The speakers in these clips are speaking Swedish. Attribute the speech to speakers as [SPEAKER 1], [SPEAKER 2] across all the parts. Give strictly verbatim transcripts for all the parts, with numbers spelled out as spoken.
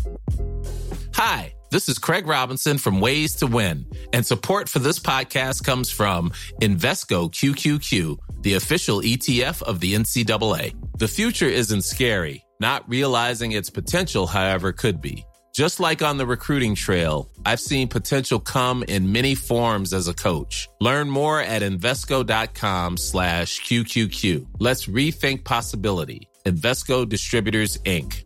[SPEAKER 1] Hi, this is Craig Robinson from Ways to Win, and support for this podcast comes from Invesco Q Q Q, the official E T F of the N C double A. The future isn't scary. Not realizing its potential, however, could be. Just like on the recruiting trail, I've seen potential come in many forms as a coach. Learn more at Invesco.com slash QQQ. Let's rethink possibility. Invesco Distributors, Incorporated.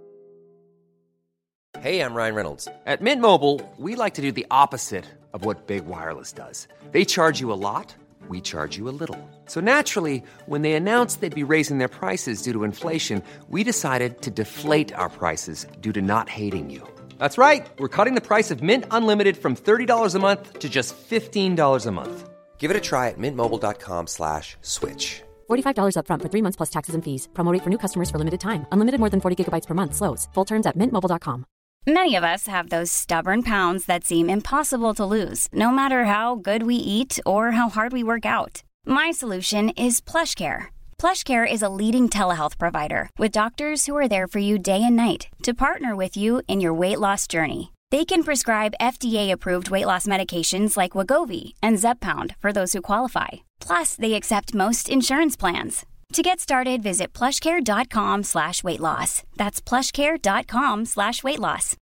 [SPEAKER 2] Hey, I'm Ryan Reynolds. At Mint Mobile, we like to do the opposite of what Big Wireless does. They charge you a lot, we charge you a little. So naturally, when they announced they'd be raising their prices due to inflation, we decided to deflate our prices due to not hating you. That's right. We're cutting the price of Mint Unlimited from thirty dollars a month to just fifteen dollars a month. Give it a try at mintmobile.com slash switch.
[SPEAKER 3] forty-five dollars up front for three months plus taxes and fees. Promo rate for new customers for limited time. Unlimited more than forty gigabytes per month slows. Full terms at mint mobile dot com.
[SPEAKER 4] Many of us have those stubborn pounds that seem impossible to lose, no matter how good we eat or how hard we work out. My solution is PlushCare. PlushCare is a leading telehealth provider with doctors who are there for you day and night to partner with you in your weight loss journey. They can prescribe F D A-approved weight loss medications like Wegovy and Zepbound for those who qualify. Plus, they accept most insurance plans. To get started, visit plushcare.com slash weight loss. That's plushcare.com slash weight loss.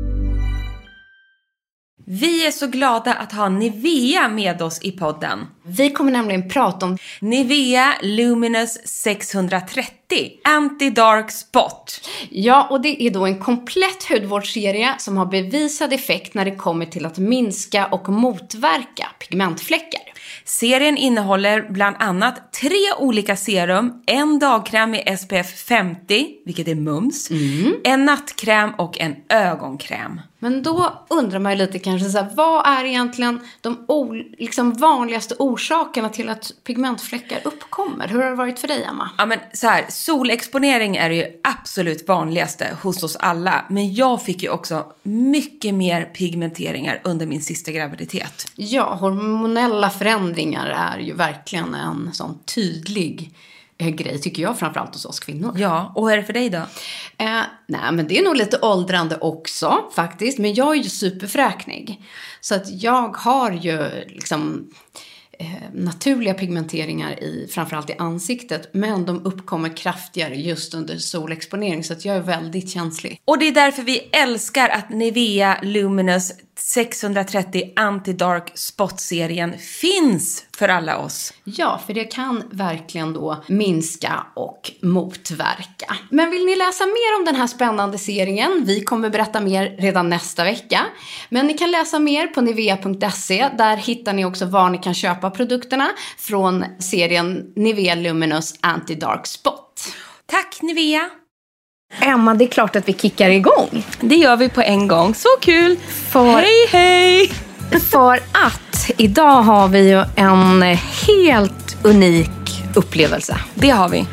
[SPEAKER 5] Vi är så glada att ha Nivea med oss i podden.
[SPEAKER 6] Vi kommer nämligen prata om
[SPEAKER 5] Nivea Luminous sexhundratrettio Anti-Dark Spot.
[SPEAKER 6] Ja, och det är då en komplett hudvårdsserie som har bevisad effekt när det kommer till att minska och motverka pigmentfläckar.
[SPEAKER 5] Serien innehåller bland annat tre olika serum, en dagkräm med S P F femtio, vilket är mums, mm. en nattkräm och en ögonkräm.
[SPEAKER 6] Men då undrar man ju lite kanske så här, vad är egentligen de o- liksom vanligaste orsakerna till att pigmentfläckar uppkommer? Hur har det varit för dig, Emma?
[SPEAKER 5] Ja, men så här, solexponering är ju absolut vanligaste hos oss alla. Men jag fick ju också mycket mer pigmenteringar under min sista graviditet.
[SPEAKER 6] Ja, hormonella förändringar är ju verkligen en sån tydlig grej, tycker jag, framförallt hos oss kvinnor.
[SPEAKER 5] Ja, och hur är det för dig då?
[SPEAKER 6] Eh, nej, men det är nog lite åldrande också, faktiskt. Men jag är ju superfräknig. Så att jag har ju liksom eh, naturliga pigmenteringar i, framförallt i ansiktet. Men de uppkommer kraftigare just under solexponering. Så att jag är väldigt känslig.
[SPEAKER 5] Och det är därför vi älskar att Nivea Luminous sexhundratrettio Anti-Dark Spot-serien finns för alla oss.
[SPEAKER 6] Ja, för det kan verkligen då minska och motverka. Men vill ni läsa mer om den här spännande serien? Vi kommer berätta mer redan nästa vecka. Men ni kan läsa mer på nivea punkt se. Där hittar ni också var ni kan köpa produkterna från serien Nivea Luminous Anti-Dark Spot.
[SPEAKER 5] Tack Nivea!
[SPEAKER 6] Emma, det är klart att vi kickar igång.
[SPEAKER 5] Det gör vi på en gång. Så kul!
[SPEAKER 6] För,
[SPEAKER 5] hej, hej!
[SPEAKER 6] För att idag har vi ju en helt unik upplevelse.
[SPEAKER 5] Det har vi.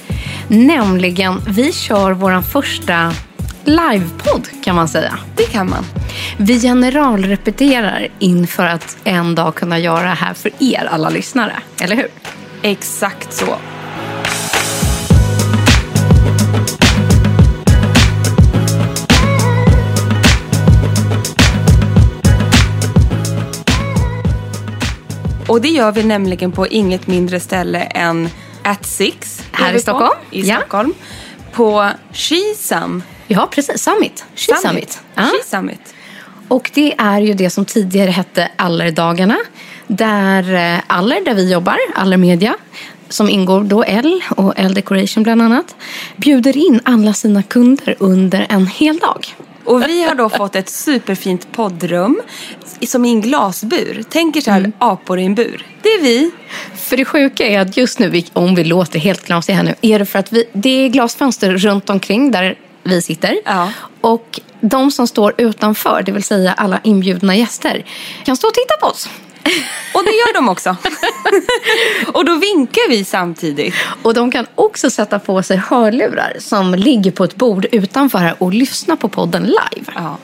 [SPEAKER 6] Nämligen, vi kör våran första livepodd, kan man säga.
[SPEAKER 5] Det kan man.
[SPEAKER 6] Vi generalrepeterar inför att en dag kunna göra det här för er alla lyssnare. Eller hur?
[SPEAKER 5] Exakt så. Och det gör vi nämligen på inget mindre ställe än At Six.
[SPEAKER 6] Här i Stockholm.
[SPEAKER 5] I
[SPEAKER 6] ja.
[SPEAKER 5] Stockholm. På Skisam.
[SPEAKER 6] Ja, precis. Summit.
[SPEAKER 5] Summit.
[SPEAKER 6] Summit.
[SPEAKER 5] Ja. Skisummit.
[SPEAKER 6] Och det är ju det som tidigare hette Allerdagarna. Där Aller, där vi jobbar, Aller Media, som ingår då L och L Decoration bland annat, bjuder in alla sina kunder under en hel dag.
[SPEAKER 5] Och vi har då fått ett superfint poddrum som i en glasbur. Tänker så här, mm. apor i en bur. Det är vi.
[SPEAKER 6] För det sjuka är att just nu, om vi låter helt glasiga här nu, är det för att vi, det är glasfönster runt omkring där vi sitter.
[SPEAKER 5] Ja.
[SPEAKER 6] Och de som står utanför, det vill säga alla inbjudna gäster, kan stå och titta på oss.
[SPEAKER 5] Och det gör de också. Och då vinkar vi samtidigt.
[SPEAKER 6] Och de kan också sätta på sig hörlurar som ligger på ett bord utanför här och lyssna på podden live.
[SPEAKER 5] Ja.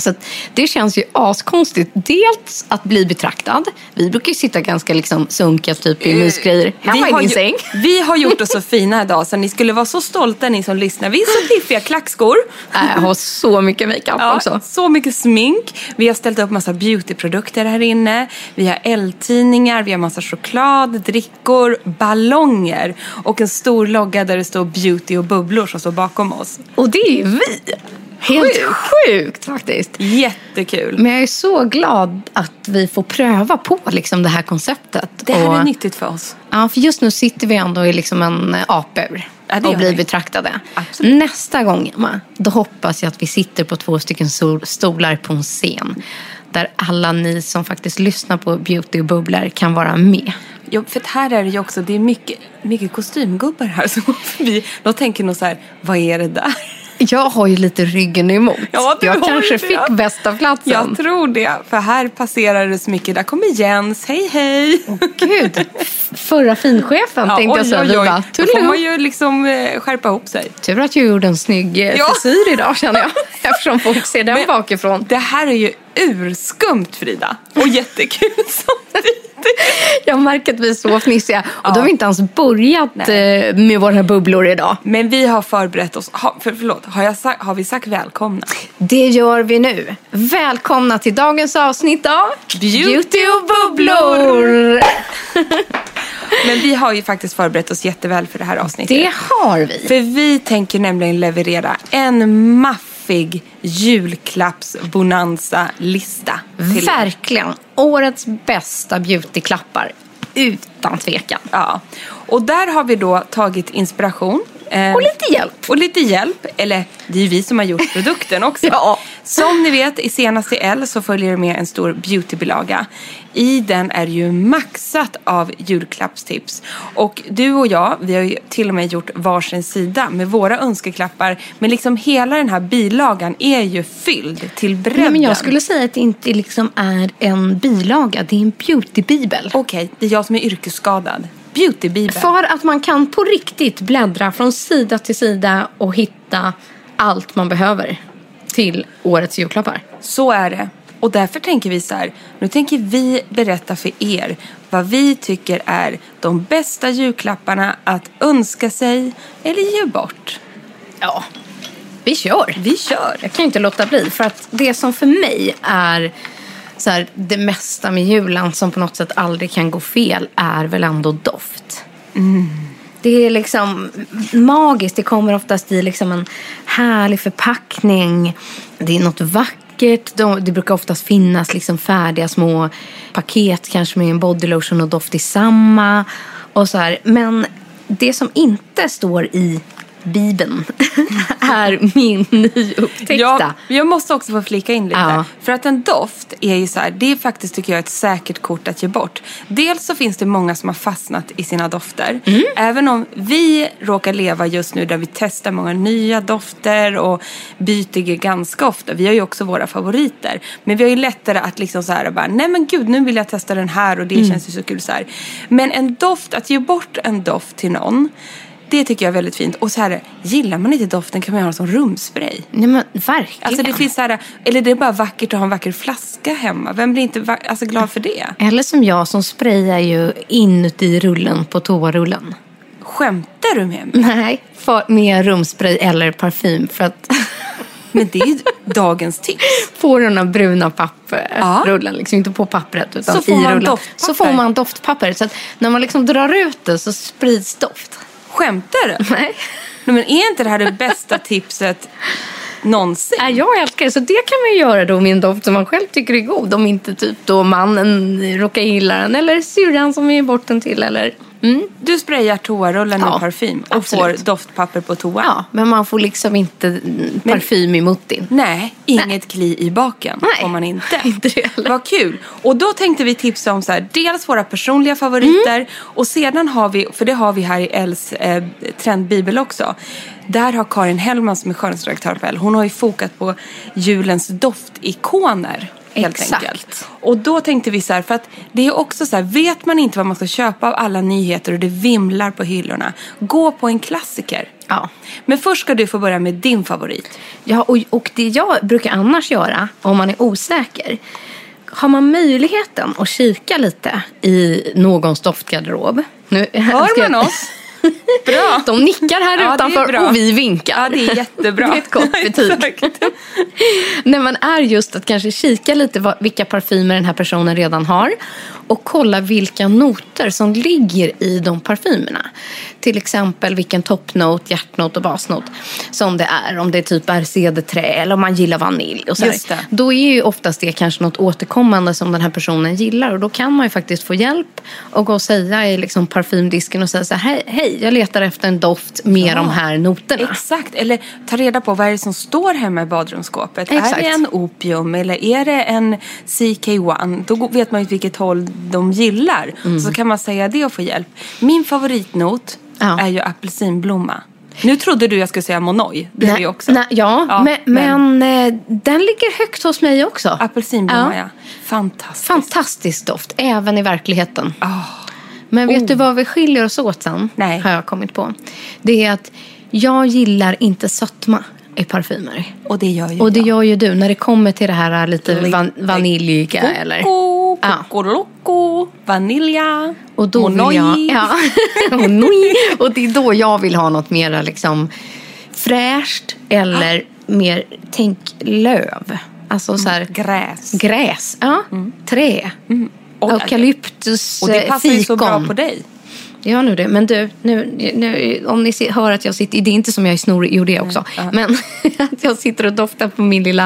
[SPEAKER 6] Så att det känns ju askonstigt. Dels att bli betraktad. Vi brukar ju sitta ganska liksom sunkiga typ i mysgrejer hemma i din säng.
[SPEAKER 5] Vi har gjort oss så fina idag så ni skulle vara så stolta ni som lyssnar. Vi är så piffiga klackskor.
[SPEAKER 6] Jag har så mycket makeup
[SPEAKER 5] ja,
[SPEAKER 6] också.
[SPEAKER 5] Så mycket smink. Vi har ställt upp massa beautyprodukter här inne. Vi har L-tidningar, vi har massa choklad, drickor, ballonger och en stor logga där det står beauty och bubblor som står bakom oss.
[SPEAKER 6] Och det är ju vi. Helt sjukt. sjukt faktiskt.
[SPEAKER 5] Jättekul.
[SPEAKER 6] Men jag är så glad att vi får pröva på liksom det här konceptet.
[SPEAKER 5] Det här
[SPEAKER 6] och,
[SPEAKER 5] är nyttigt för oss.
[SPEAKER 6] Ja, för just nu sitter vi ändå i liksom en apur
[SPEAKER 5] ja,
[SPEAKER 6] och blir
[SPEAKER 5] vi.
[SPEAKER 6] betraktade.
[SPEAKER 5] Absolut.
[SPEAKER 6] Nästa gång, Emma, då hoppas jag att vi sitter på två stycken stolar på en scen. Där alla ni som faktiskt lyssnar på Beauty och Bubblor kan vara med.
[SPEAKER 5] Ja, för här är det ju också, det är mycket, mycket kostymgubbar här som går förbi. De tänker nog så här, vad är det där?
[SPEAKER 6] Jag har ju lite ryggen emot.
[SPEAKER 5] Ja,
[SPEAKER 6] jag kanske
[SPEAKER 5] det.
[SPEAKER 6] fick bästa platsen.
[SPEAKER 5] Jag tror det, för här passerar det så mycket. Där kommer Jens, hej hej.
[SPEAKER 6] Åh gud, förra finchefen
[SPEAKER 5] ja,
[SPEAKER 6] tänkte
[SPEAKER 5] oj,
[SPEAKER 6] jag säga.
[SPEAKER 5] oj, oj.
[SPEAKER 6] Bara,
[SPEAKER 5] då får man ju liksom eh, skärpa ihop sig.
[SPEAKER 6] Tur att jag gjorde en snygg eh,
[SPEAKER 5] ja.
[SPEAKER 6] frisyr idag känner jag. Eftersom folk ser den Men, bakifrån.
[SPEAKER 5] Det här är ju urskumt, Frida. Och jättekul samtidigt.
[SPEAKER 6] Jag märker att vi är så fnissiga. Och ja. Då har vi inte ens börjat Nej. med våra bubblor idag.
[SPEAKER 5] Men vi har förberett oss. Ha, för, förlåt, har, jag sagt, har vi sagt välkomna?
[SPEAKER 6] Det gör vi nu. Välkomna till dagens avsnitt av
[SPEAKER 5] Beauty,
[SPEAKER 6] Beauty och Bubblor.
[SPEAKER 5] Men vi har ju faktiskt förberett oss jätteväl för det här avsnittet.
[SPEAKER 6] Det har vi.
[SPEAKER 5] För vi tänker nämligen leverera en maffig julklapps-bonanza-lista.
[SPEAKER 6] Verkligen. Årets bästa beautyklappar. Utan tvekan.
[SPEAKER 5] Ja. Och där har vi då tagit inspiration.
[SPEAKER 6] Och lite hjälp.
[SPEAKER 5] Och lite hjälp. Eller det är ju vi som har gjort produkten också.
[SPEAKER 6] ja.
[SPEAKER 5] Som ni vet, i senaste L så följer det med en stor beautybilaga. I den är ju maxat av julklappstips. Och du och jag, vi har ju till och med gjort varsin sida med våra önskeklappar. Men liksom hela den här bilagan är ju fylld till bredden.
[SPEAKER 6] Nej, men jag skulle säga att det inte liksom är en bilaga, det är en beautybibel.
[SPEAKER 5] Okej, det är jag som är yrkesskadad. Beautybibel.
[SPEAKER 6] För att man kan på riktigt bläddra från sida till sida och hitta allt man behöver till årets julklappar.
[SPEAKER 5] Så är det. Och därför tänker vi så här, nu tänker vi berätta för er vad vi tycker är de bästa julklapparna att önska sig eller ge bort.
[SPEAKER 6] Ja, vi kör.
[SPEAKER 5] Vi kör.
[SPEAKER 6] Jag kan inte låta bli, för att det som för mig är så här, det mesta med julen som på något sätt aldrig kan gå fel är väl ändå doft.
[SPEAKER 5] Mm.
[SPEAKER 6] Det är liksom magiskt. Det kommer oftast i liksom en härlig förpackning. Det är något vackert. Det brukar oftast finnas liksom färdiga små paket, kanske med en bodylotion och doft i samma. Och så här. Men det som inte står i Bibeln är min nyupptäckta.
[SPEAKER 5] Ja, jag måste också få flika in lite.
[SPEAKER 6] Ja.
[SPEAKER 5] För att en doft är ju så här, det är faktiskt tycker jag ett säkert kort att ge bort. Dels så finns det många som har fastnat i sina dofter. Mm. Även om vi råkar leva just nu där vi testar många nya dofter och byter ganska ofta. Vi har ju också våra favoriter. Men vi har ju lättare att liksom så här bara, nej men gud, nu vill jag testa den här och det mm. känns ju så kul så här. Men en doft, att ge bort en doft till någon, det tycker jag är väldigt fint. Och så här, gillar man inte doften kan man göra som rumspray.
[SPEAKER 6] Nej men verkligen.
[SPEAKER 5] Alltså det finns så här, eller det är bara vackert att ha en vacker flaska hemma. Vem blir inte va- alltså glad för det?
[SPEAKER 6] Eller som jag som sprayar ju inuti rullen på toarullen.
[SPEAKER 5] Skämtar du med mig?
[SPEAKER 6] Nej, för, med rumspray eller parfym för att...
[SPEAKER 5] Men det är ju dagens tips.
[SPEAKER 6] På den här bruna papperrullen, ja. Liksom inte på pappret utan
[SPEAKER 5] så får
[SPEAKER 6] i
[SPEAKER 5] man
[SPEAKER 6] rullen.
[SPEAKER 5] doftpapper.
[SPEAKER 6] Så får man doftpapper. Så att när man liksom drar ut det så sprids doft.
[SPEAKER 5] Skämtar du?
[SPEAKER 6] Nej.
[SPEAKER 5] Men är inte det här det bästa tipset någonsin?
[SPEAKER 6] Ja, jag älskar det. Så det kan man göra då med en doft som man själv tycker är god. Om inte typ då mannen råkar gilla den. Eller syrran som är bort den till. Eller...
[SPEAKER 5] Mm. Du sprayar toarullen med
[SPEAKER 6] ja,
[SPEAKER 5] parfym och
[SPEAKER 6] absolut.
[SPEAKER 5] får doftpapper på toa.
[SPEAKER 6] Ja, men man får liksom inte parfym men, i muttin.
[SPEAKER 5] Nej, inget nej. Kli i baken. Nej, får man inte.
[SPEAKER 6] inte det.
[SPEAKER 5] Vad kul. Och då tänkte vi tipsa om så här, dels våra personliga favoriter mm. och sedan har vi, för det har vi här i Els eh, trendbibel också. Där har Karin Hellman som är skönhetsredaktör på Elle, hon har ju fokat på julens doftikoner. Helt
[SPEAKER 6] Exakt.
[SPEAKER 5] Enkelt. Och då tänkte vi så här, för att det är också så här, vet man inte vad man ska köpa av alla nyheter och det vimlar på hyllorna, gå på en klassiker.
[SPEAKER 6] Ja.
[SPEAKER 5] Men först ska du få börja med din favorit.
[SPEAKER 6] Ja, och, och det jag brukar annars göra om man är osäker. Har man möjligheten att kika lite i någons doftgarderob. Nu,
[SPEAKER 5] Hör man oss? Bra.
[SPEAKER 6] De nickar här
[SPEAKER 5] ja,
[SPEAKER 6] utanför och vi vinkar.
[SPEAKER 5] Ja, det är jättebra.
[SPEAKER 6] Det är ett gott betyg. När man är just att kanske kika lite vad, vilka parfymer den här personen redan har. Och kolla vilka noter som ligger i de parfymerna. Till exempel vilken toppnot, hjärtnot och basnot som det är. Om det är typ är cederträ eller om man gillar vanilj. Och så
[SPEAKER 5] just det.
[SPEAKER 6] Då är ju oftast det kanske något återkommande som den här personen gillar. Och då kan man ju faktiskt få hjälp och gå och säga i liksom parfymdisken och säga så här, hej, hej, jag letar efter en doft med ja. de här noterna.
[SPEAKER 5] Exakt, eller ta reda på vad är det som står hemma i badrumsskåpet.
[SPEAKER 6] Exakt.
[SPEAKER 5] Är det en opium eller är det en C K ett? Då vet man ju vilket håll de gillar. Mm. Så kan man säga det och få hjälp. Min favoritnot ja. är ju apelsinblomma. Nu trodde du jag skulle säga monoi. Det är ju också.
[SPEAKER 6] Nej, ja, ja, men, men, men den ligger högt hos mig också.
[SPEAKER 5] Apelsinblomma, ja.
[SPEAKER 6] ja.
[SPEAKER 5] Fantastiskt.
[SPEAKER 6] Fantastisk doft, även i verkligheten.
[SPEAKER 5] Oh.
[SPEAKER 6] Men vet
[SPEAKER 5] oh.
[SPEAKER 6] du vad vi skiljer oss åt sen?
[SPEAKER 5] Nej.
[SPEAKER 6] Har jag kommit på. Det är att jag gillar inte sötma i parfymer.
[SPEAKER 5] Och det gör ju
[SPEAKER 6] Och det
[SPEAKER 5] jag.
[SPEAKER 6] gör ju du när det kommer till det här lite van- vaniljiga
[SPEAKER 5] Coco,
[SPEAKER 6] eller
[SPEAKER 5] Coco Loco, vanilja,
[SPEAKER 6] och då vill jag, ja. Och det är då jag vill ha något mer liksom fräscht eller ah. mer, tänk löv. Alltså så här
[SPEAKER 5] mm. gräs.
[SPEAKER 6] Gräs, ja. Mm. Trä. Mm.
[SPEAKER 5] Och,
[SPEAKER 6] eukalyptus,
[SPEAKER 5] och det passar
[SPEAKER 6] fikon.
[SPEAKER 5] ju så bra på dig.
[SPEAKER 6] Ja, nu det. Men du, nu, nu, om ni ser, hör att jag sitter... Det är inte som jag är snorig, gjorde det också. Mm. Uh-huh. Men att jag sitter och doftar på min lilla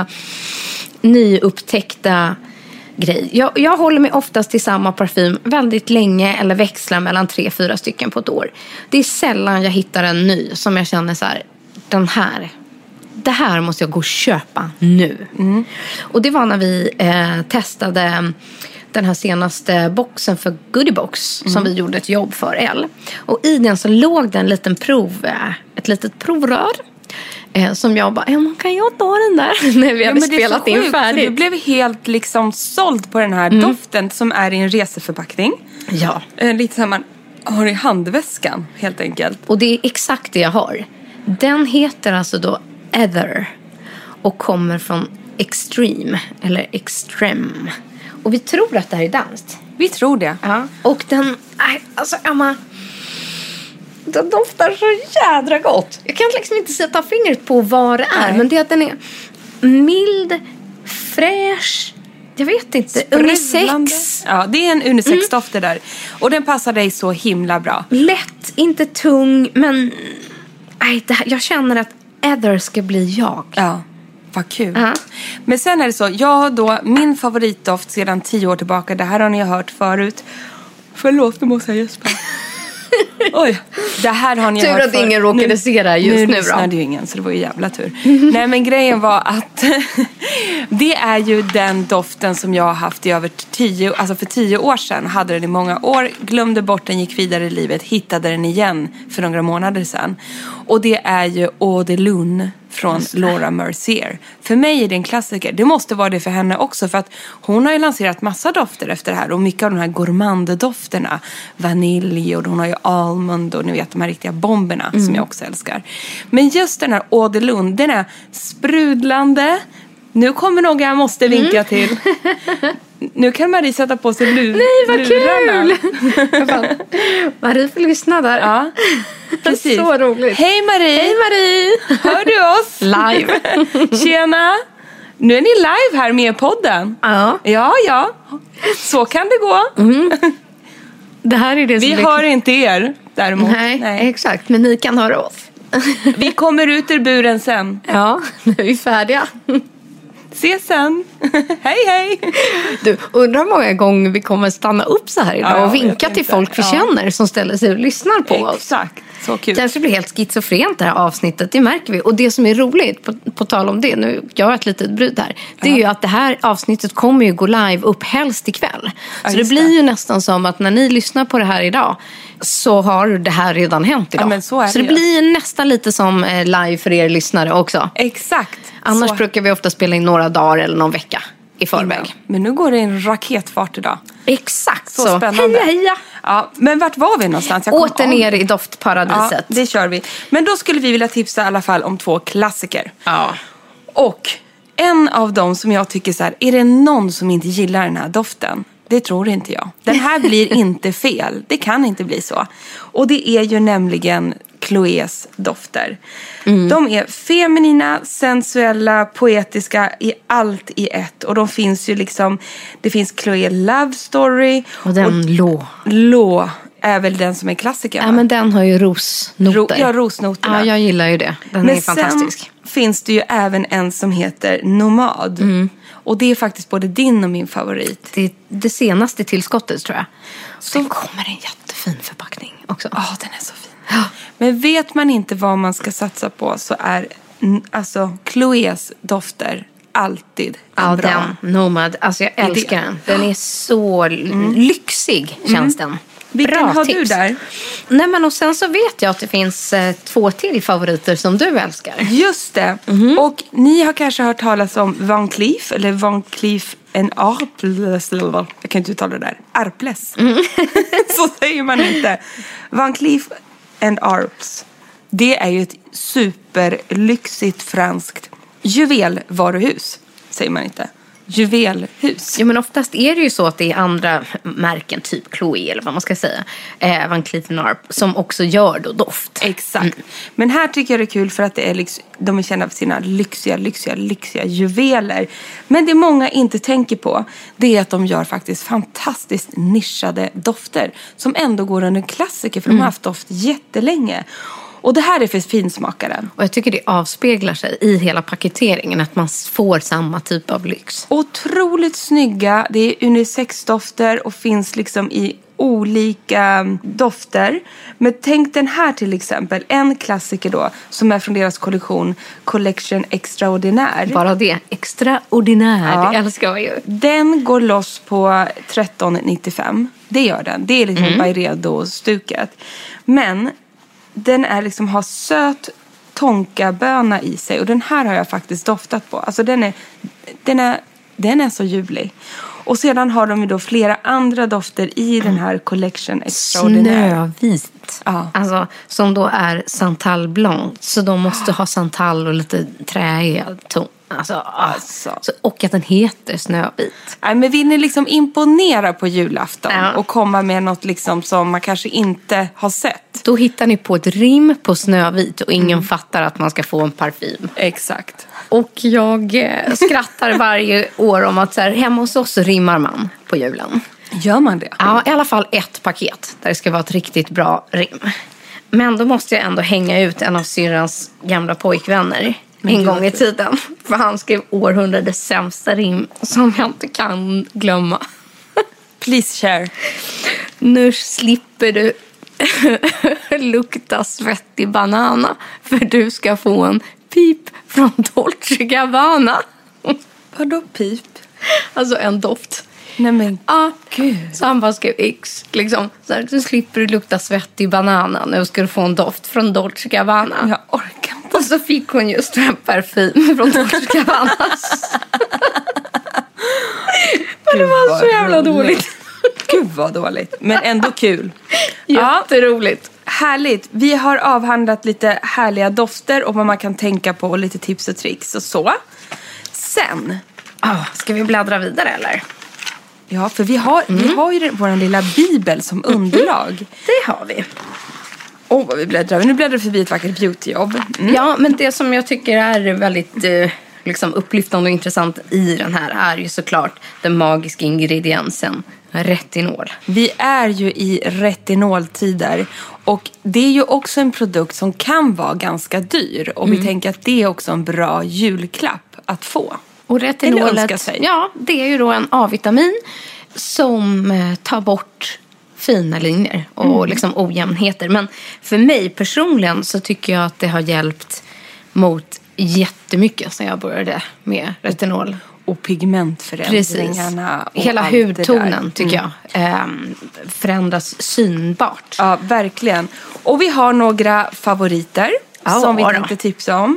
[SPEAKER 6] nyupptäckta grej. Jag, jag håller mig oftast till samma parfym väldigt länge eller växlar mellan tre, fyra stycken på ett år. Det är sällan jag hittar en ny som jag känner så här, den här... Det här måste jag gå och köpa nu. Mm. Och det var när vi eh, testade... den här senaste boxen för Goodiebox mm. som vi gjorde ett jobb för L. Och i den så låg det en liten prov, ett litet provrör eh, som jag bara, ja, kan jag ta den där när vi
[SPEAKER 5] ja,
[SPEAKER 6] hade spelat in färdigt.
[SPEAKER 5] Du blev helt liksom såld på den här mm. doften som är i en reseförpackning.
[SPEAKER 6] Ja.
[SPEAKER 5] Eh, lite som man har i handväskan helt enkelt.
[SPEAKER 6] Och det är exakt det jag har. Den heter alltså då Ether och kommer från Extreme eller Extreme. Och vi tror att det här är danskt.
[SPEAKER 5] Vi tror det.
[SPEAKER 6] Ja. Och den, alltså Emma, den doftar så jädra gott. Jag kan liksom inte sätta fingret på vad det är. Nej. Men det är att den är mild, fräsch, jag vet inte, unisex.
[SPEAKER 5] Ja, det är en unisex-doft det där. Och den passar dig så himla bra.
[SPEAKER 6] Lätt, inte tung, men nej, det här, jag känner att Ether ska bli jag.
[SPEAKER 5] Ja. Vad kul.
[SPEAKER 6] Uh-huh.
[SPEAKER 5] Men sen är det så, jag har då min favoritdoft sedan tio år tillbaka. Det här har ni hört förut. Förlåt, nu måste jag gäspa. Oj, det här har ni
[SPEAKER 6] tur
[SPEAKER 5] hört
[SPEAKER 6] att
[SPEAKER 5] för...
[SPEAKER 6] ingen råkade nu, se det här just nu. Nu
[SPEAKER 5] lyssnade ju ingen, så det var ju jävla tur. Nej, men grejen var att det är ju den doften som jag har haft i över tio, alltså för tio år sedan. Hade den i många år, glömde bort den, gick vidare i livet, hittade den igen för några månader sedan. Och det är ju Eau de Lune från Laura Mercier. För mig är det en klassiker. Det måste vara det för henne också. För att hon har ju lanserat massa dofter efter det här. Och mycket av de här gourmanddofterna. Vanilj och hon har ju almond. Och ni vet de här riktiga bomberna mm. som jag också älskar. Men just den här Eau de Lune, den är sprudlande. Nu kommer några jag måste vinka mm. till. Nu kan Marie sätta på sig lur.
[SPEAKER 6] Nej, vad kul! Marie får lyssna där.
[SPEAKER 5] Ja, precis.
[SPEAKER 6] Så roligt.
[SPEAKER 5] Hej Marie!
[SPEAKER 6] Hej Marie!
[SPEAKER 5] Hör du oss?
[SPEAKER 6] Live.
[SPEAKER 5] Tjena! Nu är ni live här med podden.
[SPEAKER 6] Ja.
[SPEAKER 5] Ja, ja. Så kan det gå.
[SPEAKER 6] Mm. Det här är det
[SPEAKER 5] Vi
[SPEAKER 6] som
[SPEAKER 5] hör vi... inte er däremot.
[SPEAKER 6] Nej, Nej, exakt. Men ni kan höra oss.
[SPEAKER 5] Vi kommer ut ur buren sen.
[SPEAKER 6] Ja, nu är vi färdiga.
[SPEAKER 5] Se sen. Hej, hej.
[SPEAKER 6] Du, undrar många gånger vi kommer stanna upp så här idag ja, och vinka till folk vi ja. känner som ställer sig och lyssnar på
[SPEAKER 5] Exakt.
[SPEAKER 6] oss.
[SPEAKER 5] Exakt, så kul.
[SPEAKER 6] Kanske blir helt schizofrent det här avsnittet, det märker vi. Och det som är roligt, på, på tal om det, nu jag har ett litet brud här. Det är ja. ju att det här avsnittet kommer ju gå live upp helst ikväll.
[SPEAKER 5] Ja,
[SPEAKER 6] så det blir det. ju nästan som att när ni lyssnar på det här idag så har det här redan hänt idag.
[SPEAKER 5] Ja, men så är
[SPEAKER 6] så
[SPEAKER 5] det,
[SPEAKER 6] det blir nästan lite som live för er lyssnare också.
[SPEAKER 5] Exakt.
[SPEAKER 6] Annars
[SPEAKER 5] så.
[SPEAKER 6] brukar vi ofta spela in några dagar eller någon vecka. i förväg.
[SPEAKER 5] Innan. Men nu går det en raketfart idag.
[SPEAKER 6] Exakt så.
[SPEAKER 5] Så spännande.
[SPEAKER 6] Heja, heja.
[SPEAKER 5] Ja, men vart var vi någonstans? Jag kom
[SPEAKER 6] Åter
[SPEAKER 5] om.
[SPEAKER 6] ner i doftparadiset.
[SPEAKER 5] Ja, det kör vi. Men då skulle vi vilja tipsa i alla fall om två klassiker.
[SPEAKER 6] Ja.
[SPEAKER 5] Och en av dem som jag tycker så här, är det någon som inte gillar den här doften? Det tror inte jag. Den här blir inte fel. Det kan inte bli så. Och det är ju nämligen Chloés dofter. Mm. De är feminina, sensuella, poetiska i allt i ett. Och de finns ju liksom, det finns Chloé Love Story.
[SPEAKER 6] Och den Lå.
[SPEAKER 5] Lå är väl den som är klassiker.
[SPEAKER 6] Ja, men den har ju rosnoter.
[SPEAKER 5] Ro, ja, rosnoterna.
[SPEAKER 6] Ja, jag gillar ju det. Den
[SPEAKER 5] men
[SPEAKER 6] är fantastisk.
[SPEAKER 5] Sen finns det ju även en som heter Nomad. Mm. Och det är faktiskt både din och min favorit.
[SPEAKER 6] Det är det senaste tillskottet, tror jag. Så den kommer en jättefin förpackning också.
[SPEAKER 5] Ja, oh, den är så fin. Ja. Men vet man inte vad man ska satsa på så är alltså Chloés dofter alltid
[SPEAKER 6] ja,
[SPEAKER 5] bra.
[SPEAKER 6] Den Nomad. Alltså jag älskar den. Den är så mm. lyxig, känns den. Mm.
[SPEAKER 5] Vilken
[SPEAKER 6] bra
[SPEAKER 5] har
[SPEAKER 6] tips.
[SPEAKER 5] du där?
[SPEAKER 6] Nej, men och sen så vet jag att det finns eh, två till favoriter som du älskar.
[SPEAKER 5] Just det. Mm-hmm. Och ni har kanske hört talas om Van Cleef eller Van Cleef en Arples. Jag kan inte uttala det där. Arples. Mm. Så säger man inte. Van Cleef and Arps. Det är ju ett superlyxigt franskt juvelvaruhus. Säger man inte. Juvelhus.
[SPEAKER 6] Ja, men oftast är det ju så att det är andra märken, typ Chloé eller vad man ska säga, eh, Van Cleef and Arp, som också gör då doft.
[SPEAKER 5] Exakt. Mm. Men här tycker jag det är kul för att det är liksom, de är kända för sina lyxiga, lyxiga, lyxiga juveler. Men det många inte tänker på, det är att de gör faktiskt fantastiskt nischade dofter som ändå går under klassiker, för mm. de har haft doft jättelänge. Och det här är för finsmakaren.
[SPEAKER 6] Och jag tycker det avspeglar sig i hela paketeringen, att man får samma typ av lyx.
[SPEAKER 5] Otroligt snygga. Det är unisexdofter och finns liksom i olika dofter. Men tänk den här till exempel. En klassiker då, som är från deras kollektion Collection Extraordinaire.
[SPEAKER 6] Bara det. Extraordinaire. Ja. Det älskar jag ju.
[SPEAKER 5] Den går loss på tretton nittiofem. Det gör den. Det är liksom mm. Byredo-stuket. Men den är liksom, har söt tonkaböna i sig. Och den här har jag faktiskt doftat på. Alltså den är, den är, den är så ljuvlig. Och sedan har de ju då flera andra dofter i den här Collection Extraordinaire.
[SPEAKER 6] Snövit. Ja. Alltså, som då är Santal Blanc. Så de måste ha Santal och lite träiga ton. Alltså, alltså. Så, och att den heter Snövit.
[SPEAKER 5] Nej, men vill ni liksom imponera på julafton
[SPEAKER 6] ja.
[SPEAKER 5] och komma med något liksom som man kanske inte har sett.
[SPEAKER 6] Då hittar ni på ett rim på Snövit och ingen mm. fattar att man ska få en parfym.
[SPEAKER 5] Exakt.
[SPEAKER 6] Och jag eh, skrattar varje år om att så här, hemma hos oss rimmar man på julen.
[SPEAKER 5] Gör man det?
[SPEAKER 6] Ja, i alla fall ett paket där det ska vara ett riktigt bra rim. Men då måste jag ändå hänga ut en av syrrans gamla pojkvänner. Men en gång i tiden. För han skrev århundradets sämsta rim som jag inte kan glömma.
[SPEAKER 5] Please share.
[SPEAKER 6] Nu slipper du lukta svettig banana. För du ska få en pip från Dolce Gabbana.
[SPEAKER 5] Vadå pip?
[SPEAKER 6] Alltså en doft.
[SPEAKER 5] Nej men
[SPEAKER 6] ah,
[SPEAKER 5] gud.
[SPEAKER 6] Så han bara skrev X liksom. Så här, så slipper du lukta svettig banana. Nu ska du få en doft från Dolce Gabbana.
[SPEAKER 5] Jag orkar inte.
[SPEAKER 6] Och så fick hon just en parfym från Dolce Gabbana. Men det var så jävla roligt. dåligt.
[SPEAKER 5] Gud vad dåligt. Men ändå kul.
[SPEAKER 6] Jätteroligt.
[SPEAKER 5] Ja, härligt. Vi har avhandlat lite härliga dofter och vad man kan tänka på och lite tips och tricks och så. Sen.
[SPEAKER 6] Oh, ska vi bläddra vidare eller?
[SPEAKER 5] Ja, för vi har, mm. vi har ju vår lilla bibel som underlag. Mm.
[SPEAKER 6] Det har vi.
[SPEAKER 5] Åh, oh, vad vi bläddrar. Nu bläddrar förbi ett vackert beautyjobb.
[SPEAKER 6] Mm. Ja, men det som jag tycker är väldigt eh, liksom upplyftande och intressant i den här är ju såklart den magiska ingrediensen retinol.
[SPEAKER 5] Vi är ju i retinoltider och det är ju också en produkt som kan vara ganska dyr. Och mm. vi tänker att det är också en bra julklapp att få.
[SPEAKER 6] Och retinolet, ja, det är ju då en A-vitamin som tar bort fina linjer och mm. liksom ojämnheter. Men för mig personligen så tycker jag att det har hjälpt mot jättemycket sen jag började med retinol.
[SPEAKER 5] Och pigmentförändringarna.
[SPEAKER 6] Precis. Hela hudtonen tycker mm. jag ähm, förändras synbart.
[SPEAKER 5] Ja, verkligen. Och vi har några favoriter oh, som vi tänkte tipsa om.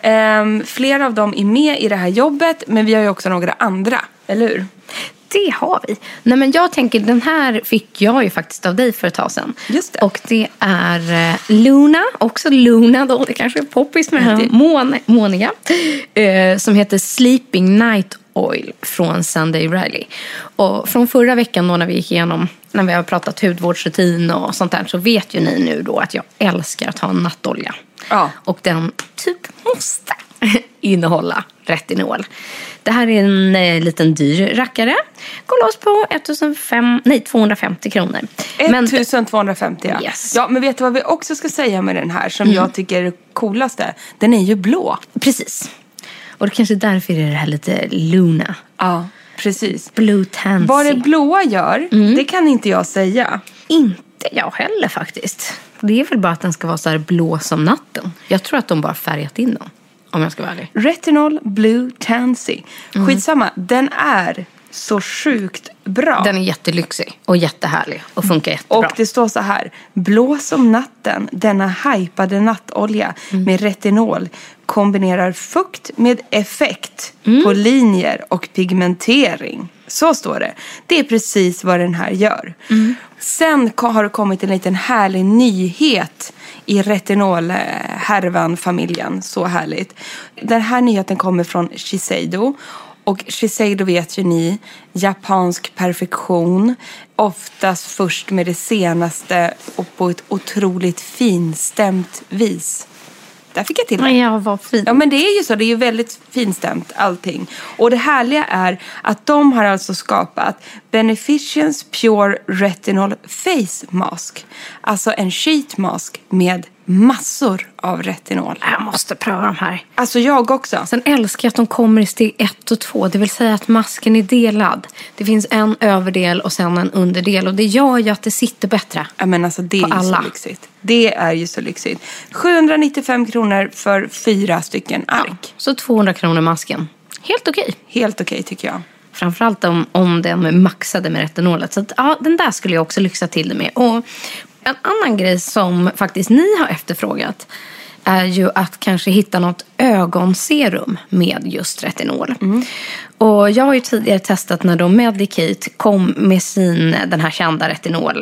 [SPEAKER 5] Um, flera av dem är med i det här jobbet, men vi har ju också några andra, eller hur?
[SPEAKER 6] Det har vi. Nej, men jag tänker, den här fick jag ju faktiskt av dig för ett tag sedan.
[SPEAKER 5] Just det.
[SPEAKER 6] Och det är Luna, också Luna då, det kanske är poppis med den här mån- måniga, eh, som heter Sleeping Night Oil från Sunday Riley. Och från förra veckan då när vi gick igenom, när vi har pratat hudvårdsrutin och sånt där, så vet ju ni nu då att jag älskar att ha en nattolja. Ja. Och den typ måste innehålla retinol. Det här är en eh, liten dyr rackare. Går loss på ettusenfem, nej, tvåhundrafemtio kronor.
[SPEAKER 5] ettusentvåhundrafemtio, ja.
[SPEAKER 6] Yes.
[SPEAKER 5] Ja, men vet du vad vi också ska säga med den här som mm. jag tycker är det coolaste? Den är ju blå.
[SPEAKER 6] Precis. Och det kanske därför är det här lite Luna.
[SPEAKER 5] Ja, precis.
[SPEAKER 6] Blue Tansy.
[SPEAKER 5] Vad det blåa gör, mm. det kan inte jag säga.
[SPEAKER 6] Inte jag heller faktiskt. Det är väl bara att den ska vara så här blå som natten. Jag tror att de bara färgat in den. Om jag ska vara ärlig.
[SPEAKER 5] Retinol Blue Tansy. Mm. Skitsamma, den är så sjukt bra.
[SPEAKER 6] Den är jättelyxig och jättehärlig och funkar jättebra.
[SPEAKER 5] Och det står så här: blå som natten, denna hypade nattolja mm. med retinol kombinerar fukt med effekt mm. på linjer och pigmentering. Så står det. Det är precis vad den här gör. Mm. Sen har det kommit en liten härlig nyhet i retinol-härvan-familjen. Så härligt. Den här nyheten kommer från Shiseido. Och Shiseido vet ju ni, japansk perfektion. Oftast först med det senaste och på ett otroligt finstämt vis. Där fick jag till det.
[SPEAKER 6] Ja, vad fint.
[SPEAKER 5] Ja, men det är ju så. Det är ju väldigt finstämt allting. Och det härliga är att de har alltså skapat Beneficence Pure Retinol Face Mask. Alltså en sheet mask med massor av retinol.
[SPEAKER 6] Jag måste pröva de här.
[SPEAKER 5] Alltså jag också.
[SPEAKER 6] Sen älskar jag att de kommer i steg ett och två. Det vill säga att masken är delad. Det finns en överdel och sen en underdel. Och det gör ju att det sitter bättre.
[SPEAKER 5] Ja, men alltså det är ju
[SPEAKER 6] alla.
[SPEAKER 5] så lyxigt. Det är ju så lyxigt. sjuhundranittiofem kronor för fyra stycken ark. Ja,
[SPEAKER 6] så tvåhundra kronor masken. Helt okej.
[SPEAKER 5] Helt okej tycker jag.
[SPEAKER 6] Framförallt om, om den är maxade med retinolet. Så att, ja, den där skulle jag också lyxa till det med. Och en annan grej som faktiskt ni har efterfrågat är ju att kanske hitta något ögonserum med just retinol. Mm. Och jag har ju tidigare testat när då Medicate kom med sin, den här kända retinol,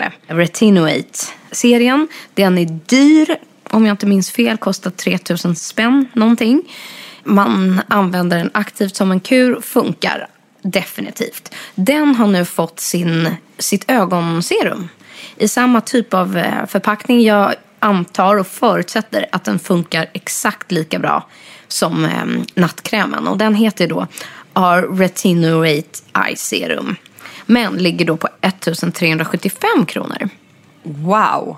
[SPEAKER 6] Retinoate-serien. Den är dyr, om jag inte minns fel, kostar tre tusen spänn någonting. Man använder den aktivt som en kur, funkar definitivt. Den har nu fått sin, sitt ögonserum i samma typ av förpackning. Jag antar och förutsätter att den funkar exakt lika bra som eh, nattkrämen. Och den heter då R-Retinoate Eye Serum. Men ligger då på ettusentrehundrasjuttiofem kronor.
[SPEAKER 5] Wow!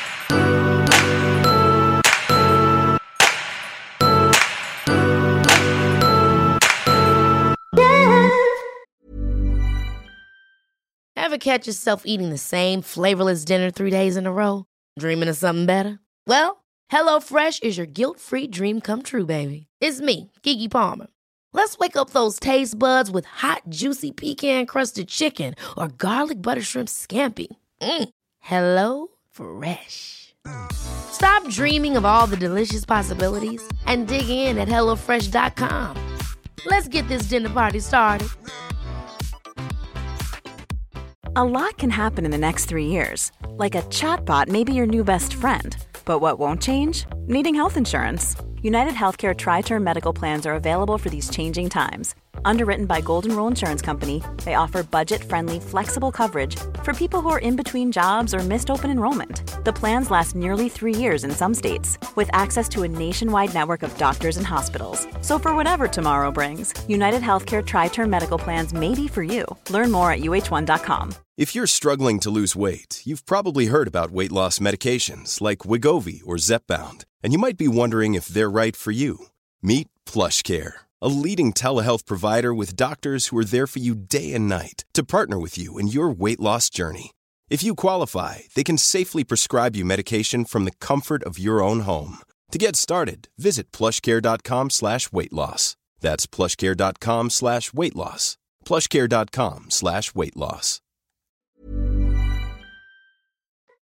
[SPEAKER 7] Ever catch yourself eating the same flavorless dinner three days in a row? Dreaming of something better? Well, HelloFresh is your guilt-free dream come true, baby. It's me, Keke Palmer. Let's wake up those taste buds with hot, juicy pecan-crusted chicken or garlic butter shrimp scampi. Mm. Hello Fresh. Stop dreaming of all the delicious possibilities and dig in at hello fresh dot com. Let's get this dinner party started.
[SPEAKER 8] A lot can happen in the next three years. Like a chatbot may be your new best friend. But what won't change? Needing health insurance. United Healthcare Tri-Term Medical Plans are available for these changing times. Underwritten by Golden Rule Insurance Company, they offer budget-friendly, flexible coverage for people who are in between jobs or missed open enrollment. The plans last nearly three years in some states, with access to a nationwide network of doctors and hospitals. So for whatever tomorrow brings, United Healthcare Tri-Term Medical Plans may be for you. Learn more at U H one dot com.
[SPEAKER 9] If you're struggling to lose weight, you've probably heard about weight loss medications like Wegovy or Zepbound, and you might be wondering if they're right for you. Meet PlushCare, a leading telehealth provider with doctors who are there for you day and night to partner with you in your weight loss journey. If you qualify, they can safely prescribe you medication from the comfort of your own home. To get started, visit plushcare.com slash weight loss. That's plushcare.com slash weight loss. plushcare.com slash weight loss.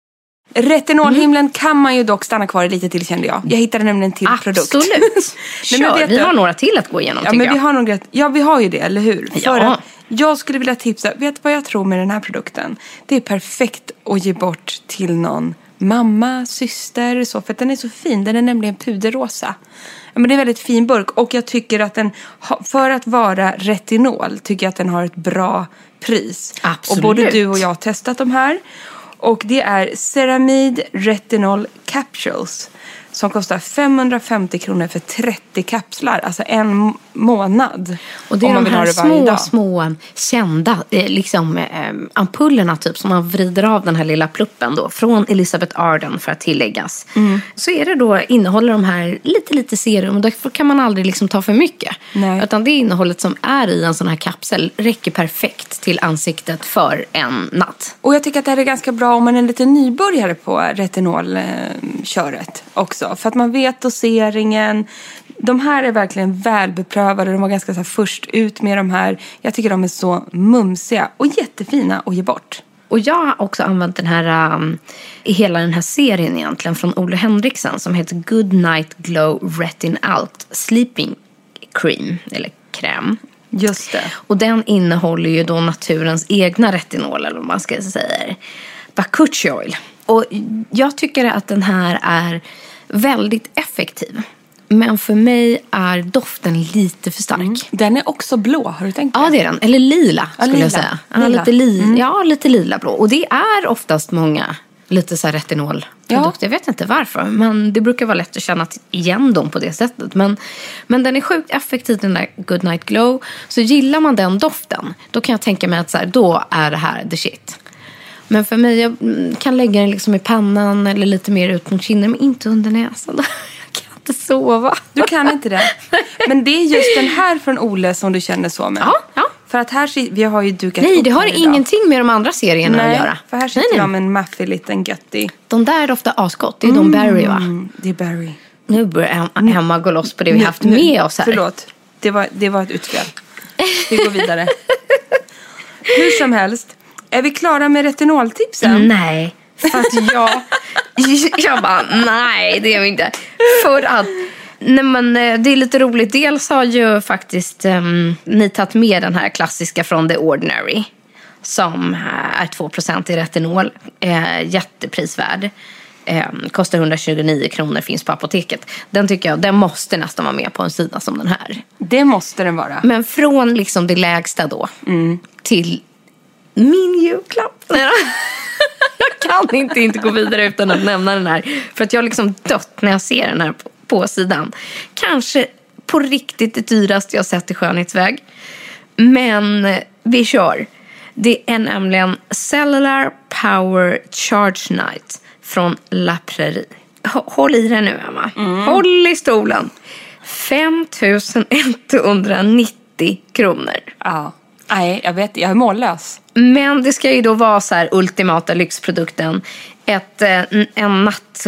[SPEAKER 5] Retinolhimlen mm. kan man ju dock stanna kvar i lite till, kände jag. Jag hittade nämligen en till
[SPEAKER 6] Absolut.
[SPEAKER 5] produkt.
[SPEAKER 6] Absolut. Kör, vi har några till att gå igenom,
[SPEAKER 5] ja,
[SPEAKER 6] tycker
[SPEAKER 5] men
[SPEAKER 6] jag.
[SPEAKER 5] Vi har några, ja, vi har ju det, eller hur?
[SPEAKER 6] Ja.
[SPEAKER 5] För att jag skulle vilja tipsa, vet du vad jag tror med den här produkten? Det är perfekt att ge bort till någon mamma, syster, så. För att den är så fin, den är nämligen puderrosa. Ja, men det är en väldigt fin burk. Och jag tycker att den, för att vara retinol, tycker jag att den har ett bra pris.
[SPEAKER 6] Absolut.
[SPEAKER 5] Och både du och jag har testat de här. Och det är Ceramide Retinol Capsules som kostar femhundrafemtio kronor för trettio kapslar. Alltså en månad.
[SPEAKER 6] Och det är
[SPEAKER 5] om man
[SPEAKER 6] de
[SPEAKER 5] vill
[SPEAKER 6] här
[SPEAKER 5] ha det varje
[SPEAKER 6] små,
[SPEAKER 5] dag.
[SPEAKER 6] små kända liksom, eh, ampullerna typ som man vrider av den här lilla pluppen då. Från Elizabeth Arden för att tilläggas. Mm. Så är det då, innehåller de här lite, lite serum. Och därför kan man aldrig liksom ta för mycket. Nej. Utan det innehållet som är i en sån här kapsel räcker perfekt till ansiktet för en natt.
[SPEAKER 5] Och jag tycker att det här är ganska bra om man är lite nybörjare på retinolköret också. För att man vet doseringen. De här är verkligen välbeprövade. De var ganska så här först ut med de här. Jag tycker de är så mumsiga och jättefina att ge bort.
[SPEAKER 6] Och jag har också använt den här um, i hela den här serien egentligen från Ole Henriksen som heter Good Night Glow Retin Alt Sleeping Cream eller kräm.
[SPEAKER 5] Just det.
[SPEAKER 6] Och den innehåller ju då naturens egna retinol eller vad man ska säga. Bakuchi oil. Och jag tycker att den här är väldigt effektiv. Men för mig är doften lite för stark. Mm.
[SPEAKER 5] Den är också blå, har du tänkt på det?
[SPEAKER 6] Ja, det är den. Eller lila, skulle
[SPEAKER 5] lila.
[SPEAKER 6] jag säga. Ja,
[SPEAKER 5] lila.
[SPEAKER 6] lite, li-
[SPEAKER 5] mm.
[SPEAKER 6] ja, lite lila blå. Och det är oftast många lite så här retinolprodukter. Ja. Jag vet inte varför. Men det brukar vara lätt att känna igen dem på det sättet. Men, men den är sjukt effektiv, den där Good Night Glow. Så gillar man den doften, då kan jag tänka mig att så här, då är det här the shit. Men för mig, jag kan lägga den liksom i pannan eller lite mer ut mot kinden, men inte under näsan. Jag kan inte sova.
[SPEAKER 5] Du kan inte det. Men det är just den här från Ole som du känner så med.
[SPEAKER 6] Ja, ja.
[SPEAKER 5] För att här, vi har ju dukat
[SPEAKER 6] Nej,
[SPEAKER 5] upp
[SPEAKER 6] det har ingenting med de andra serierna
[SPEAKER 5] nej,
[SPEAKER 6] att göra.
[SPEAKER 5] för här sitter jag med en maffig liten göttig.
[SPEAKER 6] De där är ofta asgott. Det är mm, de Barry, va?
[SPEAKER 5] Det är Barry.
[SPEAKER 6] Nu börjar Emma gå loss på det vi
[SPEAKER 5] nu,
[SPEAKER 6] haft
[SPEAKER 5] nu,
[SPEAKER 6] med oss här.
[SPEAKER 5] Förlåt, det var, det var ett utspel. Vi går vidare. Hur som helst, är vi klara med retinoltipsen?
[SPEAKER 6] Nej, för att jag... jag bara, nej, det är vi inte. För att... Nej, men det är lite roligt. Dels har ju faktiskt um, ni tagit med den här klassiska från The Ordinary. Som är två procent i retinol. Eh, jätteprisvärd. Eh, kostar hundratjugonio kronor, finns på apoteket. Den tycker jag, den måste nästan vara med på en sida som den här.
[SPEAKER 5] Det måste den vara.
[SPEAKER 6] Men från liksom det lägsta då mm. till min julklapp. Nej, jag kan inte, inte gå vidare utan att nämna den här. För att jag har liksom dött när jag ser den här på, på sidan. Kanske på riktigt det dyraste jag sett i skönhetsväg. Men vi kör. Det är nämligen Cellular Power Charge Night från La Prairie. Håll i den nu, Emma. Mm. Håll i stolen. fem tusen etthundranittio kronor. Ja.
[SPEAKER 5] Nej, jag vet, jag är mållös.
[SPEAKER 6] Men det ska ju då vara så här ultimata lyxprodukten. Ett, en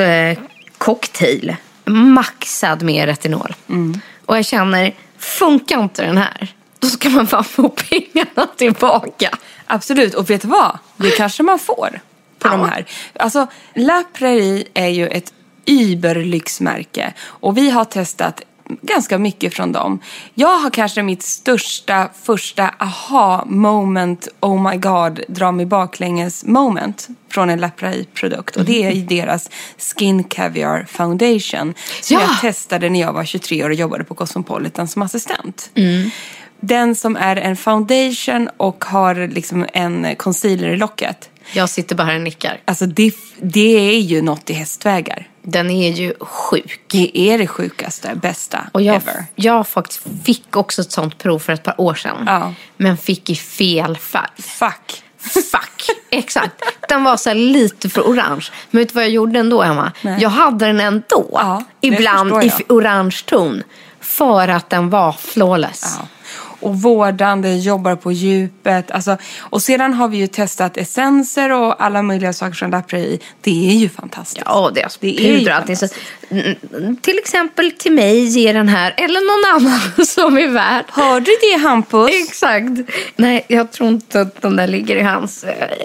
[SPEAKER 6] nattcocktail maxad med retinol. Mm. Och jag känner, funkar inte den här, då ska man bara få pengarna tillbaka.
[SPEAKER 5] Absolut, och vet du vad? Det kanske man får på ja. de här. Alltså, La Prairie är ju ett überlyxmärke. Och vi har testat ganska mycket från dem. Jag har kanske mitt största första aha moment, oh my god, dra mig baklänges moment från en La Prairie-produkt. Och det är i deras Skin Caviar Foundation som ja. jag testade när jag var tjugotre år och jobbade på Cosmopolitan som assistent. Mm. Den som är en foundation och har liksom en concealer i locket.
[SPEAKER 6] Jag sitter bara här och nickar.
[SPEAKER 5] Alltså det, det är ju något i hästvägar.
[SPEAKER 6] Den är ju sjuk.
[SPEAKER 5] Det är det sjukaste, bästa
[SPEAKER 6] och jag,
[SPEAKER 5] ever.
[SPEAKER 6] Jag faktiskt fick också ett sånt prov för ett par år sedan. Ja. Men fick i fel färg.
[SPEAKER 5] Fuck.
[SPEAKER 6] Fuck, exakt. Den var så här lite för orange. Men vet du vad jag gjorde ändå, Emma? Nej. Jag hade den ändå. Ja, ibland i orange ton. För att den var flawless. Ja.
[SPEAKER 5] och vårdande, jobbar på djupet. Alltså, och sedan har vi ju testat essenser och alla möjliga saker som lappar i. Det är ju fantastiskt.
[SPEAKER 6] Ja, det är,
[SPEAKER 5] det är ju
[SPEAKER 6] alltid så. Till exempel till mig ger den här, eller någon annan som är värd.
[SPEAKER 5] Hör du det, Hampus?
[SPEAKER 6] Exakt. Nej, jag tror inte att de där ligger i hans...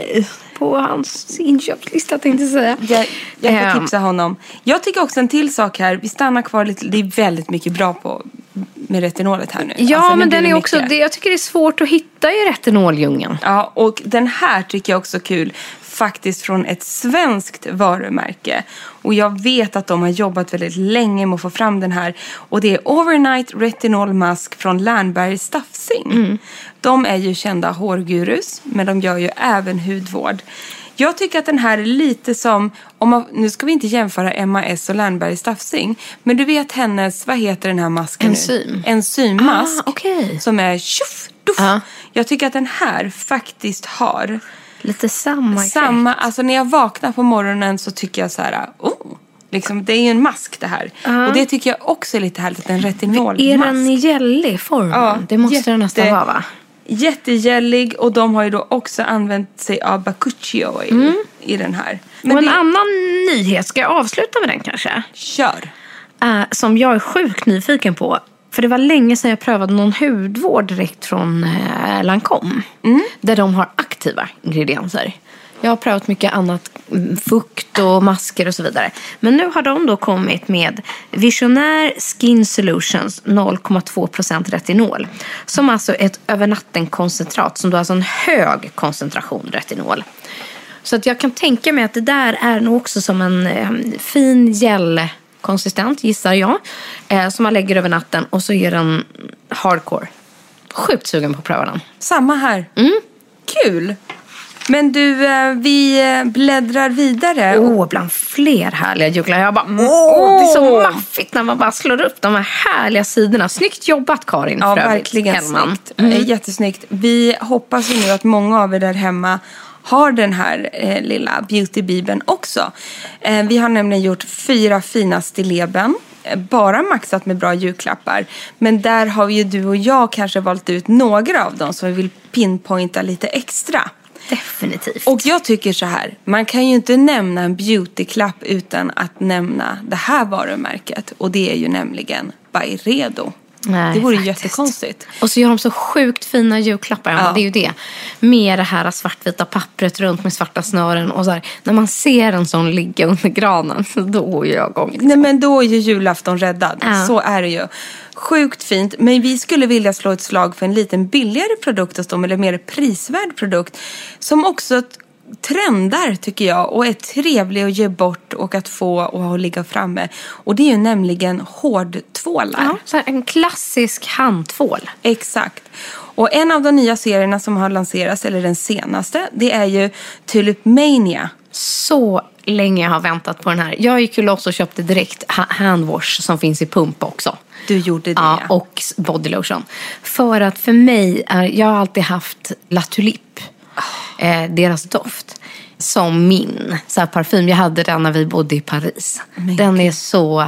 [SPEAKER 6] på hans inköpslista, tänkte jag säga.
[SPEAKER 5] Jag, jag får
[SPEAKER 6] um,
[SPEAKER 5] tipsa honom. Jag tycker också en till sak här. Vi stannar kvar lite. Det är väldigt mycket bra på med retinolet här nu.
[SPEAKER 6] Ja,
[SPEAKER 5] alltså,
[SPEAKER 6] men den är också... Det, jag tycker det är svårt att hitta i retinoldjungeln.
[SPEAKER 5] Ja, och den här tycker jag också är kul. Faktiskt från ett svenskt varumärke. Och jag vet att de har jobbat väldigt länge med att få fram den här. Och det är Overnight Retinol Mask från Lernberg Staffsing. Mm. De är ju kända hårgurus, men de gör ju även hudvård. Jag tycker att den här är lite som, om man, nu ska vi inte jämföra M A S och Lernberg Staffsing, men du vet hennes, vad heter den här masken
[SPEAKER 6] Enzym.
[SPEAKER 5] nu? Enzymmask.
[SPEAKER 6] Ah, okay.
[SPEAKER 5] Som är tjuff, duff. Ah. Jag tycker att den här faktiskt har
[SPEAKER 6] lite samma
[SPEAKER 5] samma, alltså när jag vaknar på morgonen så tycker jag så här, oh, liksom, det är ju en mask det här. Uh. Och det tycker jag också är lite härligt, en retinolmask.
[SPEAKER 6] Är den i gällig form? Ja, det måste jätte, den nästan vara, va?
[SPEAKER 5] Jättegällig, och de har ju då också använt sig av bakuchi oil mm. i den här.
[SPEAKER 6] Men och en det... annan nyhet, ska jag avsluta med den kanske?
[SPEAKER 5] Kör.
[SPEAKER 6] Uh, som jag är sjukt nyfiken på. För det var länge sedan jag prövade någon hudvård direkt från uh, Lancome. Mm. Där de har aktiva ingredienser. Jag har prövat mycket annat, fukt och masker och så vidare. Men nu har de då kommit med Visionär Skin Solutions noll komma två procent retinol. Som alltså är ett övernattenkoncentrat som då har alltså en hög koncentration retinol. Så att jag kan tänka mig att det där är nog också som en eh, fin gelkonsistent, gissar jag. Eh, som man lägger över natten och så gör den hardcore. Sjukt sugen på att pröva den.
[SPEAKER 5] Samma här.
[SPEAKER 6] Mm.
[SPEAKER 5] Kul! Men du, vi bläddrar vidare.
[SPEAKER 6] Åh, oh, bland fler härliga juglar. Jag bara, åh, oh, det är så maffigt när man bara slår upp de här härliga sidorna. Snyggt jobbat, Karin.
[SPEAKER 5] Ja, verkligen snyggt. Mm. Jättesnyggt. Vi hoppas ju nu att många av er där hemma har den här eh, lilla beautybibeln också. Eh, vi har nämligen gjort fyra fina stilleben. Bara maxat med bra julklappar. Men där har ju du och jag kanske valt ut några av dem som vi vill pinpointa lite extra.
[SPEAKER 6] Definitivt.
[SPEAKER 5] Och jag tycker så här, man kan ju inte nämna en beautyklapp utan att nämna det här varumärket. Och det är ju nämligen Byredo.
[SPEAKER 6] Nej,
[SPEAKER 5] det vore
[SPEAKER 6] faktiskt.
[SPEAKER 5] jättekonstigt.
[SPEAKER 6] Och så gör de så sjukt fina julklappar. Ja. Det är ju det. Med det här svartvita pappret runt med svarta snören. Och så här, när man ser en sån ligga under granen, då är jag igång.
[SPEAKER 5] Nej, men då är ju julafton räddad. Ja. Så är det ju. Sjukt fint. Men vi skulle vilja slå ett slag för en liten billigare produkt hos dem. Eller mer prisvärd produkt. Som också trendar, tycker jag, och är trevlig att ge bort och att få och att ligga framme. Och det är ju nämligen hårdtvålar.
[SPEAKER 6] Ja, så en klassisk handtvål.
[SPEAKER 5] Exakt. Och en av de nya serierna som har lanserats, eller den senaste, det är ju Tulip Mania.
[SPEAKER 6] Så länge jag har väntat på den här. Jag gick ju loss och köpte direkt handwash som finns i pump också.
[SPEAKER 5] Du gjorde det.
[SPEAKER 6] Ja, och bodylotion. För att för mig är, jag har alltid haft La Tulipe. Eh, deras doft som min så här, parfym. Jag hade den när vi bodde i Paris. Men den är så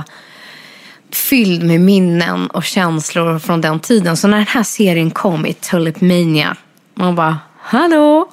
[SPEAKER 6] fylld med minnen och känslor från den tiden. Så när den här serien kom i Tulip Mania, man bara, hallå!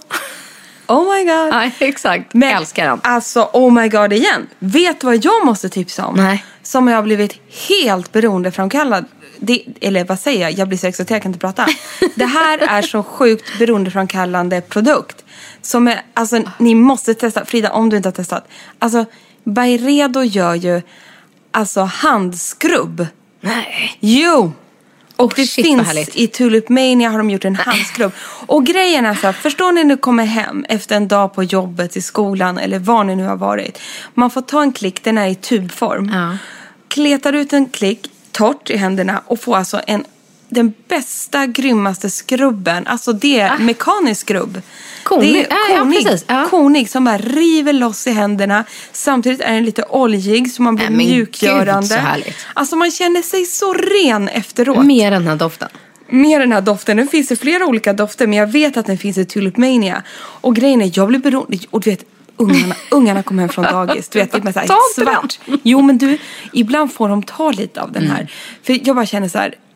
[SPEAKER 5] Oh my god.
[SPEAKER 6] Ja, exakt. Men, älskar den.
[SPEAKER 5] Alltså, oh my god igen. Vet du vad jag måste tipsa om?
[SPEAKER 6] Nej.
[SPEAKER 5] Som jag har blivit helt beroendeframkallad. Det, eller vad säger jag? Jag blir så exalterad, jag kan inte prata. Det här är så sjukt beroendeframkallande produkt. Som är, alltså, ni måste testa. Frida, om du inte har testat. Alltså, Byredo gör ju alltså handskrubb.
[SPEAKER 6] Nej.
[SPEAKER 5] Jo. Och det
[SPEAKER 6] Shit,
[SPEAKER 5] finns i Tulip Mania har de gjort en handskrubb. Och grejen är så här, förstår ni när du kommer hem efter en dag på jobbet, i skolan eller var ni nu har varit. Man får ta en klick, den är i tubform.
[SPEAKER 6] Ja.
[SPEAKER 5] Kletar ut en klick torrt i händerna och får alltså en, den bästa, grymmaste skrubben. Alltså det är ah. mekanisk skrubb.
[SPEAKER 6] Konig.
[SPEAKER 5] Det är konig,
[SPEAKER 6] ja, precis. Ja.
[SPEAKER 5] konig som bara river loss i händerna. Samtidigt är den lite oljig så man blir
[SPEAKER 6] Nej,
[SPEAKER 5] mjukgörande.
[SPEAKER 6] Gud, så härligt.
[SPEAKER 5] Alltså man känner sig så ren efteråt.
[SPEAKER 6] Mer den här doften.
[SPEAKER 5] Mer den här doften. Den finns i flera olika dofter, men jag vet att den finns i Tulip Mania. Och grejen är, jag blir beroende. Och du vet, ungarna, ungarna kommer hem från dagis. Du vet, det är så här svart. Jo, men du, ibland får de ta lite av den här. Mm. För jag bara känner så här,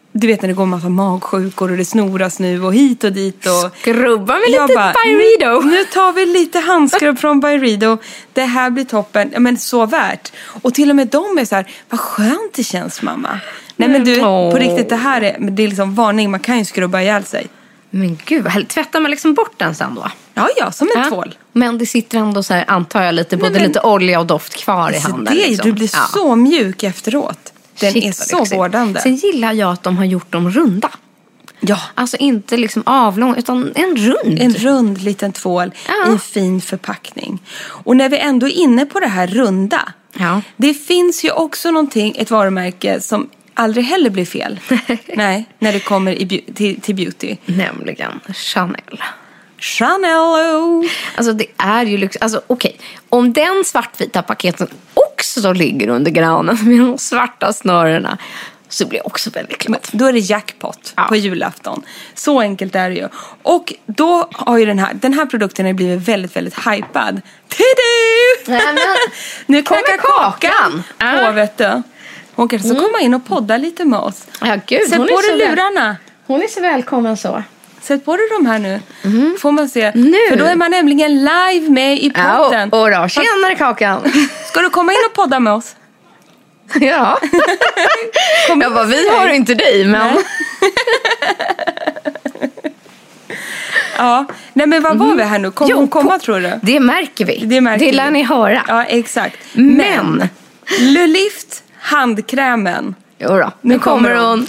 [SPEAKER 5] du vet när det går en massa magsjukor och det snoras nu och hit och dit. Och
[SPEAKER 6] skrubba med lite
[SPEAKER 5] bara,
[SPEAKER 6] Byredo.
[SPEAKER 5] Nu, nu tar vi lite handskrubb från Byredo. Det här blir toppen. Ja, men så värt. Och till och med de är så här, vad skönt det känns, mamma. Nej men du,
[SPEAKER 6] oh.
[SPEAKER 5] på riktigt, det här är, det är liksom varning. Man kan ju skrubba ihjäl sig.
[SPEAKER 6] Men gud, vad härligt. Tvättar man liksom bort den sen då?
[SPEAKER 5] Ja, ja, som en
[SPEAKER 6] ja.
[SPEAKER 5] tvål.
[SPEAKER 6] Men det sitter ändå så här, antar jag, lite, både men, lite olja och doft kvar i handen.
[SPEAKER 5] Det,
[SPEAKER 6] liksom.
[SPEAKER 5] Du blir ja. så mjuk efteråt. Den Shit, är så lyxigt. Vårdande.
[SPEAKER 6] Sen gillar jag att de har gjort dem runda.
[SPEAKER 5] Ja.
[SPEAKER 6] Alltså inte liksom avlång, utan en rund.
[SPEAKER 5] En rund liten tvål ja. I en fin förpackning. Och när vi ändå är inne på det här runda.
[SPEAKER 6] Ja.
[SPEAKER 5] Det finns ju också någonting, ett varumärke som aldrig heller blir fel. Nej, när det kommer i, till, till beauty.
[SPEAKER 6] Nämligen Chanel.
[SPEAKER 5] Chanel.
[SPEAKER 6] Alltså det är ju lyx. Alltså okej, okay. Om den svartvita paketen också ligger under granen med de svarta snörena, så blir det också väldigt klart.
[SPEAKER 5] Då är det jackpot ja. På julafton. Så enkelt är det ju. Och då har ju den här, den här produkten har blivit väldigt, väldigt hypad. Tidu! Nu knackar kakan på, äh. vet du. Hon kanske mm. komma in och podda lite med oss.
[SPEAKER 6] Ja, gud.
[SPEAKER 5] Sätt på dig lurarna.
[SPEAKER 6] Hon är så välkommen så.
[SPEAKER 5] Sätt på dig de här nu.
[SPEAKER 6] Mm.
[SPEAKER 5] Får man se.
[SPEAKER 6] Nu.
[SPEAKER 5] För då är man nämligen live med i podden.
[SPEAKER 6] Ja, och då. Tjenare kakan.
[SPEAKER 5] Ska du komma in och podda med oss?
[SPEAKER 6] Ja. Jag bara, vi har inte dig, men... Ja, nej men vad var vi här nu? Kommer hon komma, tror du? Det märker vi.
[SPEAKER 5] Det, märker
[SPEAKER 6] det lär
[SPEAKER 5] vi.
[SPEAKER 6] Ni höra.
[SPEAKER 5] Ja, exakt.
[SPEAKER 6] Men...
[SPEAKER 5] men Lulift handkrämen.
[SPEAKER 6] Jo då, nu, nu kommer hon.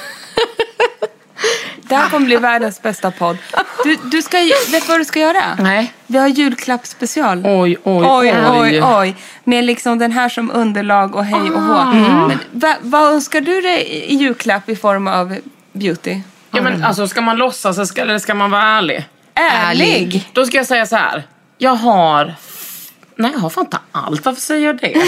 [SPEAKER 5] Det här kommer bli världens bästa podd. Du, du ska, vet du vad du ska göra?
[SPEAKER 6] Nej.
[SPEAKER 5] Vi har julklappsspecial.
[SPEAKER 6] Oj, oj,
[SPEAKER 5] oj. Oj, oj, oj. Med liksom den här som underlag och hej och hå. Mm. Men, va, vad önskar du dig i julklapp i form av beauty?
[SPEAKER 10] Ja, men alltså, ska man låtsas eller ska, eller ska man vara ärlig?
[SPEAKER 5] Ärlig?
[SPEAKER 10] Då ska jag säga så här. Jag har... Nej, jag har fan inte allt. Varför säger jag det?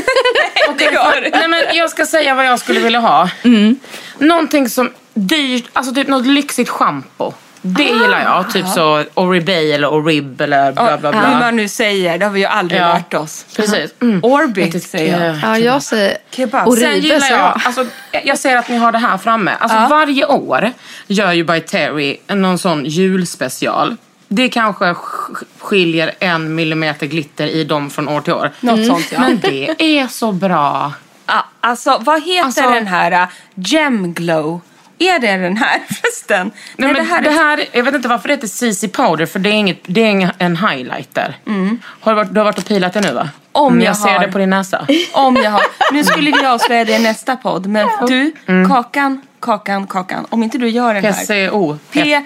[SPEAKER 10] Okay, för, nej, men jag ska säga vad jag skulle vilja ha.
[SPEAKER 6] Mm.
[SPEAKER 10] Någonting som dyrt, alltså typ något lyxigt shampoo. Det ah, gillar jag. Typ ah. så Oribay eller Orib eller bla bla bla.
[SPEAKER 5] Hur man nu säger, det har vi ju aldrig
[SPEAKER 10] ja.
[SPEAKER 5] lärt oss.
[SPEAKER 10] Precis. Mm.
[SPEAKER 5] Orbit säger jag.
[SPEAKER 6] Ja, jag säger
[SPEAKER 5] kebab.
[SPEAKER 6] Oribe.
[SPEAKER 10] Sen gillar jag, alltså, jag ser att ni har det här framme. Alltså ah. varje år gör ju By Terry någon sån julspecial. Det kanske skiljer en millimeter glitter i dem från år till år.
[SPEAKER 5] Något mm. sånt, ja.
[SPEAKER 10] Men det är så bra.
[SPEAKER 5] Ah, alltså, vad heter alltså, den här? Uh, Gem Glow. Är det den här förresten?
[SPEAKER 10] Nej, nej, men det här, är... det här, jag vet inte varför det heter C C Powder. För det är, inget, det är ingen, en highlighter.
[SPEAKER 5] Mm.
[SPEAKER 10] Har du, varit, du har varit och pilat det nu, va?
[SPEAKER 5] Om jag,
[SPEAKER 10] jag ser
[SPEAKER 5] har.
[SPEAKER 10] det på din näsa.
[SPEAKER 5] Om jag har. Nu skulle vi avslöja det i nästa podd. Men du, mm. kakan, kakan, kakan. Om inte du gör den här.
[SPEAKER 10] P C O.
[SPEAKER 5] P,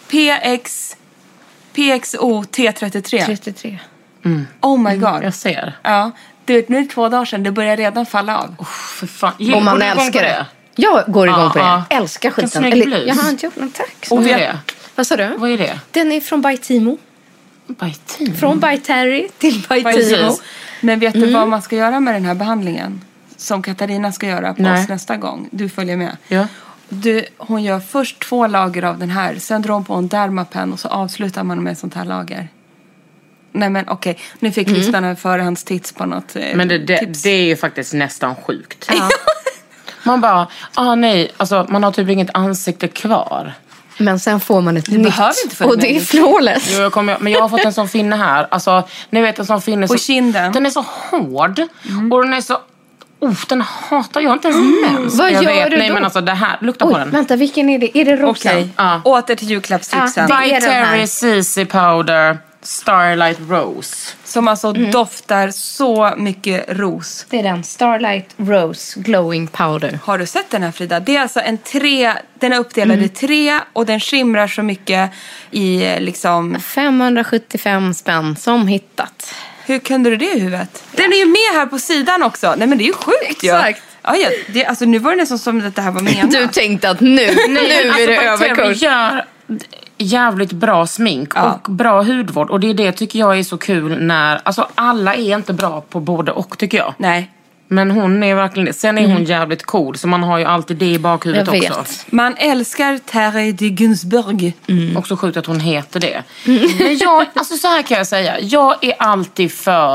[SPEAKER 5] PX... P X O T trettiotre.
[SPEAKER 6] trettiotre.
[SPEAKER 10] Mm.
[SPEAKER 5] Oh my god.
[SPEAKER 10] Mm, jag ser.
[SPEAKER 5] Ja. Du vet, nu är det två dagar sedan. Det börjar redan falla av.
[SPEAKER 10] Oh, för fan.
[SPEAKER 6] Om man älskar det. det. Jag går igång ah, på det. Ah. Älskar skiten.
[SPEAKER 10] Eller,
[SPEAKER 6] jag har inte gjort något, tack.
[SPEAKER 10] Och vad är det?
[SPEAKER 6] Vad sa du?
[SPEAKER 10] Vad är det?
[SPEAKER 6] Den är från By Timo.
[SPEAKER 10] By Timo?
[SPEAKER 6] Från By Terry till By Timo.
[SPEAKER 5] Men vet du mm. vad man ska göra med den här behandlingen? Som Katarina ska göra på Nej. oss nästa gång. Du följer med.
[SPEAKER 10] Ja.
[SPEAKER 5] Du, hon gör först två lager av den här. Sen drar hon på en dermapen och så avslutar man med ett sånt här lager. Nej men okej, okay. Nu fick mm. lyssnarna förhandstips på något eh,
[SPEAKER 10] Men det, det, det är ju faktiskt nästan sjukt. Ja. Man bara, ah nej, alltså man har typ inget ansikte kvar.
[SPEAKER 6] Men sen får man ett
[SPEAKER 5] du
[SPEAKER 6] nytt
[SPEAKER 5] inte
[SPEAKER 6] och det är flawless.
[SPEAKER 10] Jo, jag kommer, men jag har fått en sån finne här. Alltså, ni vet en sån finne
[SPEAKER 5] på
[SPEAKER 10] så,
[SPEAKER 5] kinden.
[SPEAKER 10] Den är så hård mm. och den är så oh, den hatar jag inte ens
[SPEAKER 6] mm. mens. Vad
[SPEAKER 10] jag
[SPEAKER 6] gör
[SPEAKER 10] vet.
[SPEAKER 6] du
[SPEAKER 10] Nej,
[SPEAKER 6] då?
[SPEAKER 10] men alltså det här, lukta
[SPEAKER 6] Oj,
[SPEAKER 10] på den.
[SPEAKER 6] Vänta, vilken är det? Är det rosa?
[SPEAKER 5] Okej, okay. ah. åter till julklappstipsen.
[SPEAKER 10] Ah, By Terry C C Powder Starlight Rose.
[SPEAKER 5] Som alltså mm. doftar så mycket ros.
[SPEAKER 6] Det är den, Starlight Rose Glowing Powder.
[SPEAKER 5] Har du sett den här, Frida? Det är alltså en tre, den är uppdelad
[SPEAKER 6] mm.
[SPEAKER 5] i tre och den skimrar så mycket i liksom...
[SPEAKER 6] femhundrasjuttiofem spänn som hittat.
[SPEAKER 5] Hur kunde du det i huvudet? Den är ju med här på sidan också. Nej men det är ju sjukt.
[SPEAKER 6] Exakt.
[SPEAKER 5] Ja, ja det, alltså nu var det nästan som att det här var menat.
[SPEAKER 6] Du tänkte att nu, nu är det alltså, överkurs.
[SPEAKER 10] Gör jävligt bra smink
[SPEAKER 5] ja.
[SPEAKER 10] och bra hudvård. Och det är det tycker jag är så kul när... Alltså alla är inte bra på både och tycker jag.
[SPEAKER 5] Nej.
[SPEAKER 10] Men hon är verkligen det. Sen är hon mm. jävligt cool. Så man har ju alltid det i bakhuvudet också.
[SPEAKER 5] Man älskar Terry de Gunsberg.
[SPEAKER 10] Mm. Också sjukt att hon heter det. Mm. Men jag, alltså så här kan jag säga. Jag är alltid för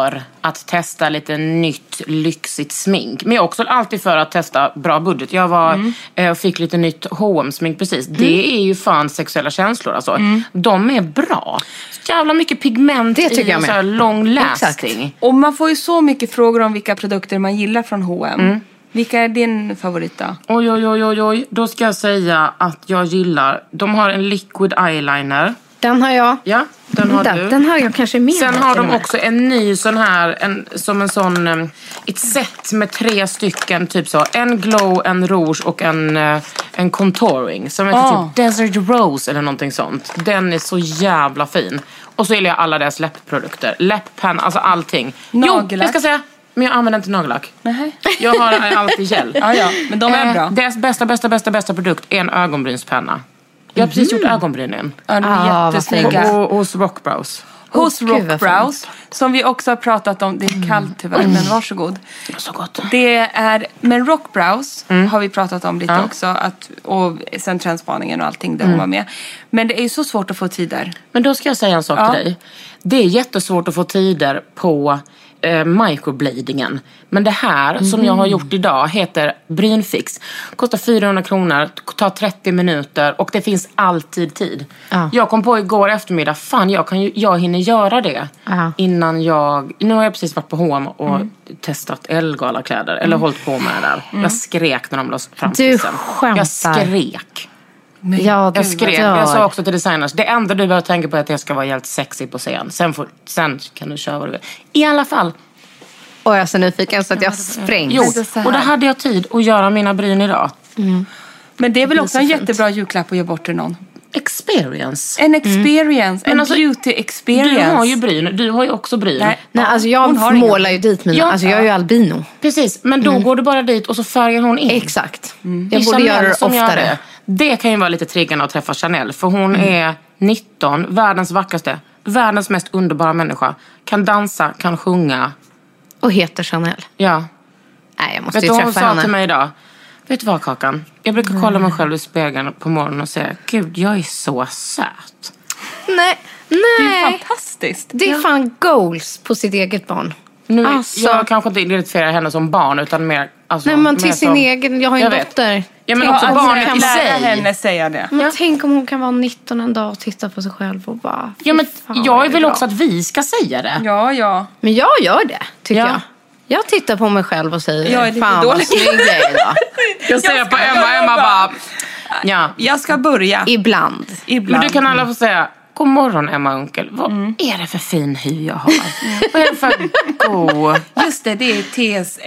[SPEAKER 10] att testa lite nytt lyxigt smink. Men jag är också alltid för att testa bra budget. Jag var mm. eh, och fick lite nytt H och M-smink precis. Mm. Det är ju fan sexuella känslor alltså. Mm. De är bra. Så jävla mycket pigment
[SPEAKER 6] det
[SPEAKER 10] i en så här long lasting.
[SPEAKER 5] Exakt. Och man får ju så mycket frågor om vilka produkter man gillar från H och M. Mm. Vilka är din favorit då?
[SPEAKER 10] Oj, oj, oj, oj, oj. Då ska jag säga att jag gillar... De har en liquid eyeliner.
[SPEAKER 6] Den har jag.
[SPEAKER 10] Ja, den har
[SPEAKER 6] den,
[SPEAKER 10] du.
[SPEAKER 6] Den har jag kanske mer.
[SPEAKER 10] Sen har de också en ny sån här, en, som en sån, um, ett set med tre stycken, typ så. En glow, en rouge och en, uh, en contouring. Som heter oh. typ Desert Rose eller någonting sånt. Den är så jävla fin. Och så gillar jag alla deras läppprodukter. Läpppenna, alltså allting.
[SPEAKER 5] Nagellack.
[SPEAKER 10] Jo, jag ska säga. Men jag använder inte nagellack.
[SPEAKER 5] Nej.
[SPEAKER 10] Jag har alltid gel.
[SPEAKER 5] Ja, ja, men de är bra.
[SPEAKER 10] Eh, deras bästa, bästa, bästa, bästa produkt är en ögonbrynspenna. Jag har precis mm. gjort ögonbrynen.
[SPEAKER 5] Ja, de är ah, jättesnygga.
[SPEAKER 10] Och, hos Rockbrows.
[SPEAKER 5] Hos oh, Rockbrows, som vi också har pratat om. Det är kallt tyvärr, mm. men varsågod.
[SPEAKER 10] Så gott.
[SPEAKER 5] Det är, men Rockbrows mm. har vi pratat om lite
[SPEAKER 10] ja.
[SPEAKER 5] också. Att, och sen trendspaningen och allting där mm. hon var med. Men det är ju så svårt att få tider.
[SPEAKER 10] Men då ska jag säga en sak ja. till dig. Det är jättesvårt att få tider på... microbladingen. Men det här mm. som jag har gjort idag heter Brynfix. Kostar fyrahundra kronor, tar trettio minuter och det finns alltid tid. Ah. Jag kom på igår eftermiddag, fan jag, kan ju, jag hinner göra det ah. innan jag, nu har jag precis varit på H och M och mm. testat Elgala-kläder mm. eller hållit på med det där. Mm. Jag skrek när de lades fram.
[SPEAKER 6] Du skämtar.
[SPEAKER 10] Jag skrek.
[SPEAKER 6] Men, ja,
[SPEAKER 10] jag skrek. Jag sa också till designers, det enda du behöver tänka på är att jag ska vara helt sexy på scen. Sen, får, sen kan du köra vad du vill. I alla fall.
[SPEAKER 6] Och jag är så nyfiken så att jag sprängs.
[SPEAKER 10] Jo, och då hade jag tid att göra mina bryn idag.
[SPEAKER 5] Mm. Men det är väl också en fint. jättebra julklapp att ge bort till någon.
[SPEAKER 10] Experience.
[SPEAKER 5] En experience. Mm. En alltså, beauty experience.
[SPEAKER 10] Du har ju bryn. Du har ju också bryn.
[SPEAKER 6] Nej, Nej alltså jag målar ju dit mina. Ja. Alltså jag är ju albino.
[SPEAKER 10] Precis, men då mm. går du bara dit och så färgar hon in.
[SPEAKER 6] Exakt. Mm. Jag borde göra det oftare.
[SPEAKER 10] Det. det kan ju vara lite triggande att träffa Chanel. För hon mm. är nitton, världens vackraste. Världens mest underbara människa. Kan dansa, kan sjunga.
[SPEAKER 6] Och heter Chanel.
[SPEAKER 10] Ja.
[SPEAKER 6] Nej, jag måste
[SPEAKER 10] vet
[SPEAKER 6] ju träffa henne.
[SPEAKER 10] Vet du vad hon sa till mig idag? Vet du vad, Kakan? Jag brukar mm. kolla mig själv i spegeln på morgonen och säga, gud, jag är så söt.
[SPEAKER 6] Nej, nej.
[SPEAKER 5] Det är fantastiskt.
[SPEAKER 6] Det är ja. fan goals på sitt eget barn.
[SPEAKER 10] Nu, alltså. Jag kanske inte identifierar henne som barn, utan mer... Alltså,
[SPEAKER 6] nej, men till sin som, egen... Jag har ju en dotter.
[SPEAKER 10] Ja, men också
[SPEAKER 5] ja,
[SPEAKER 10] barnet
[SPEAKER 5] kan
[SPEAKER 10] i sig.
[SPEAKER 5] Lära henne säga det.
[SPEAKER 6] Men ja. tänk om hon kan vara nitton en dag och titta på sig själv och bara...
[SPEAKER 10] Ja, men jag vill också att vi ska säga det.
[SPEAKER 5] Ja, ja.
[SPEAKER 6] Men jag gör det, tycker ja. jag. Jag tittar på mig själv och säger,
[SPEAKER 5] jag är lite
[SPEAKER 6] fan
[SPEAKER 5] dålig.
[SPEAKER 6] Vad snygg jag är idag.
[SPEAKER 10] Jag säger på Emma, Emma bara... Ja.
[SPEAKER 5] Jag ska börja.
[SPEAKER 6] Ibland.
[SPEAKER 10] Ibland. Men du kan alla få säga, god morgon Emma Unkel. Vad mm. är det för fin hy jag har? Mm. Vad är det för god...
[SPEAKER 5] Just det, det är T S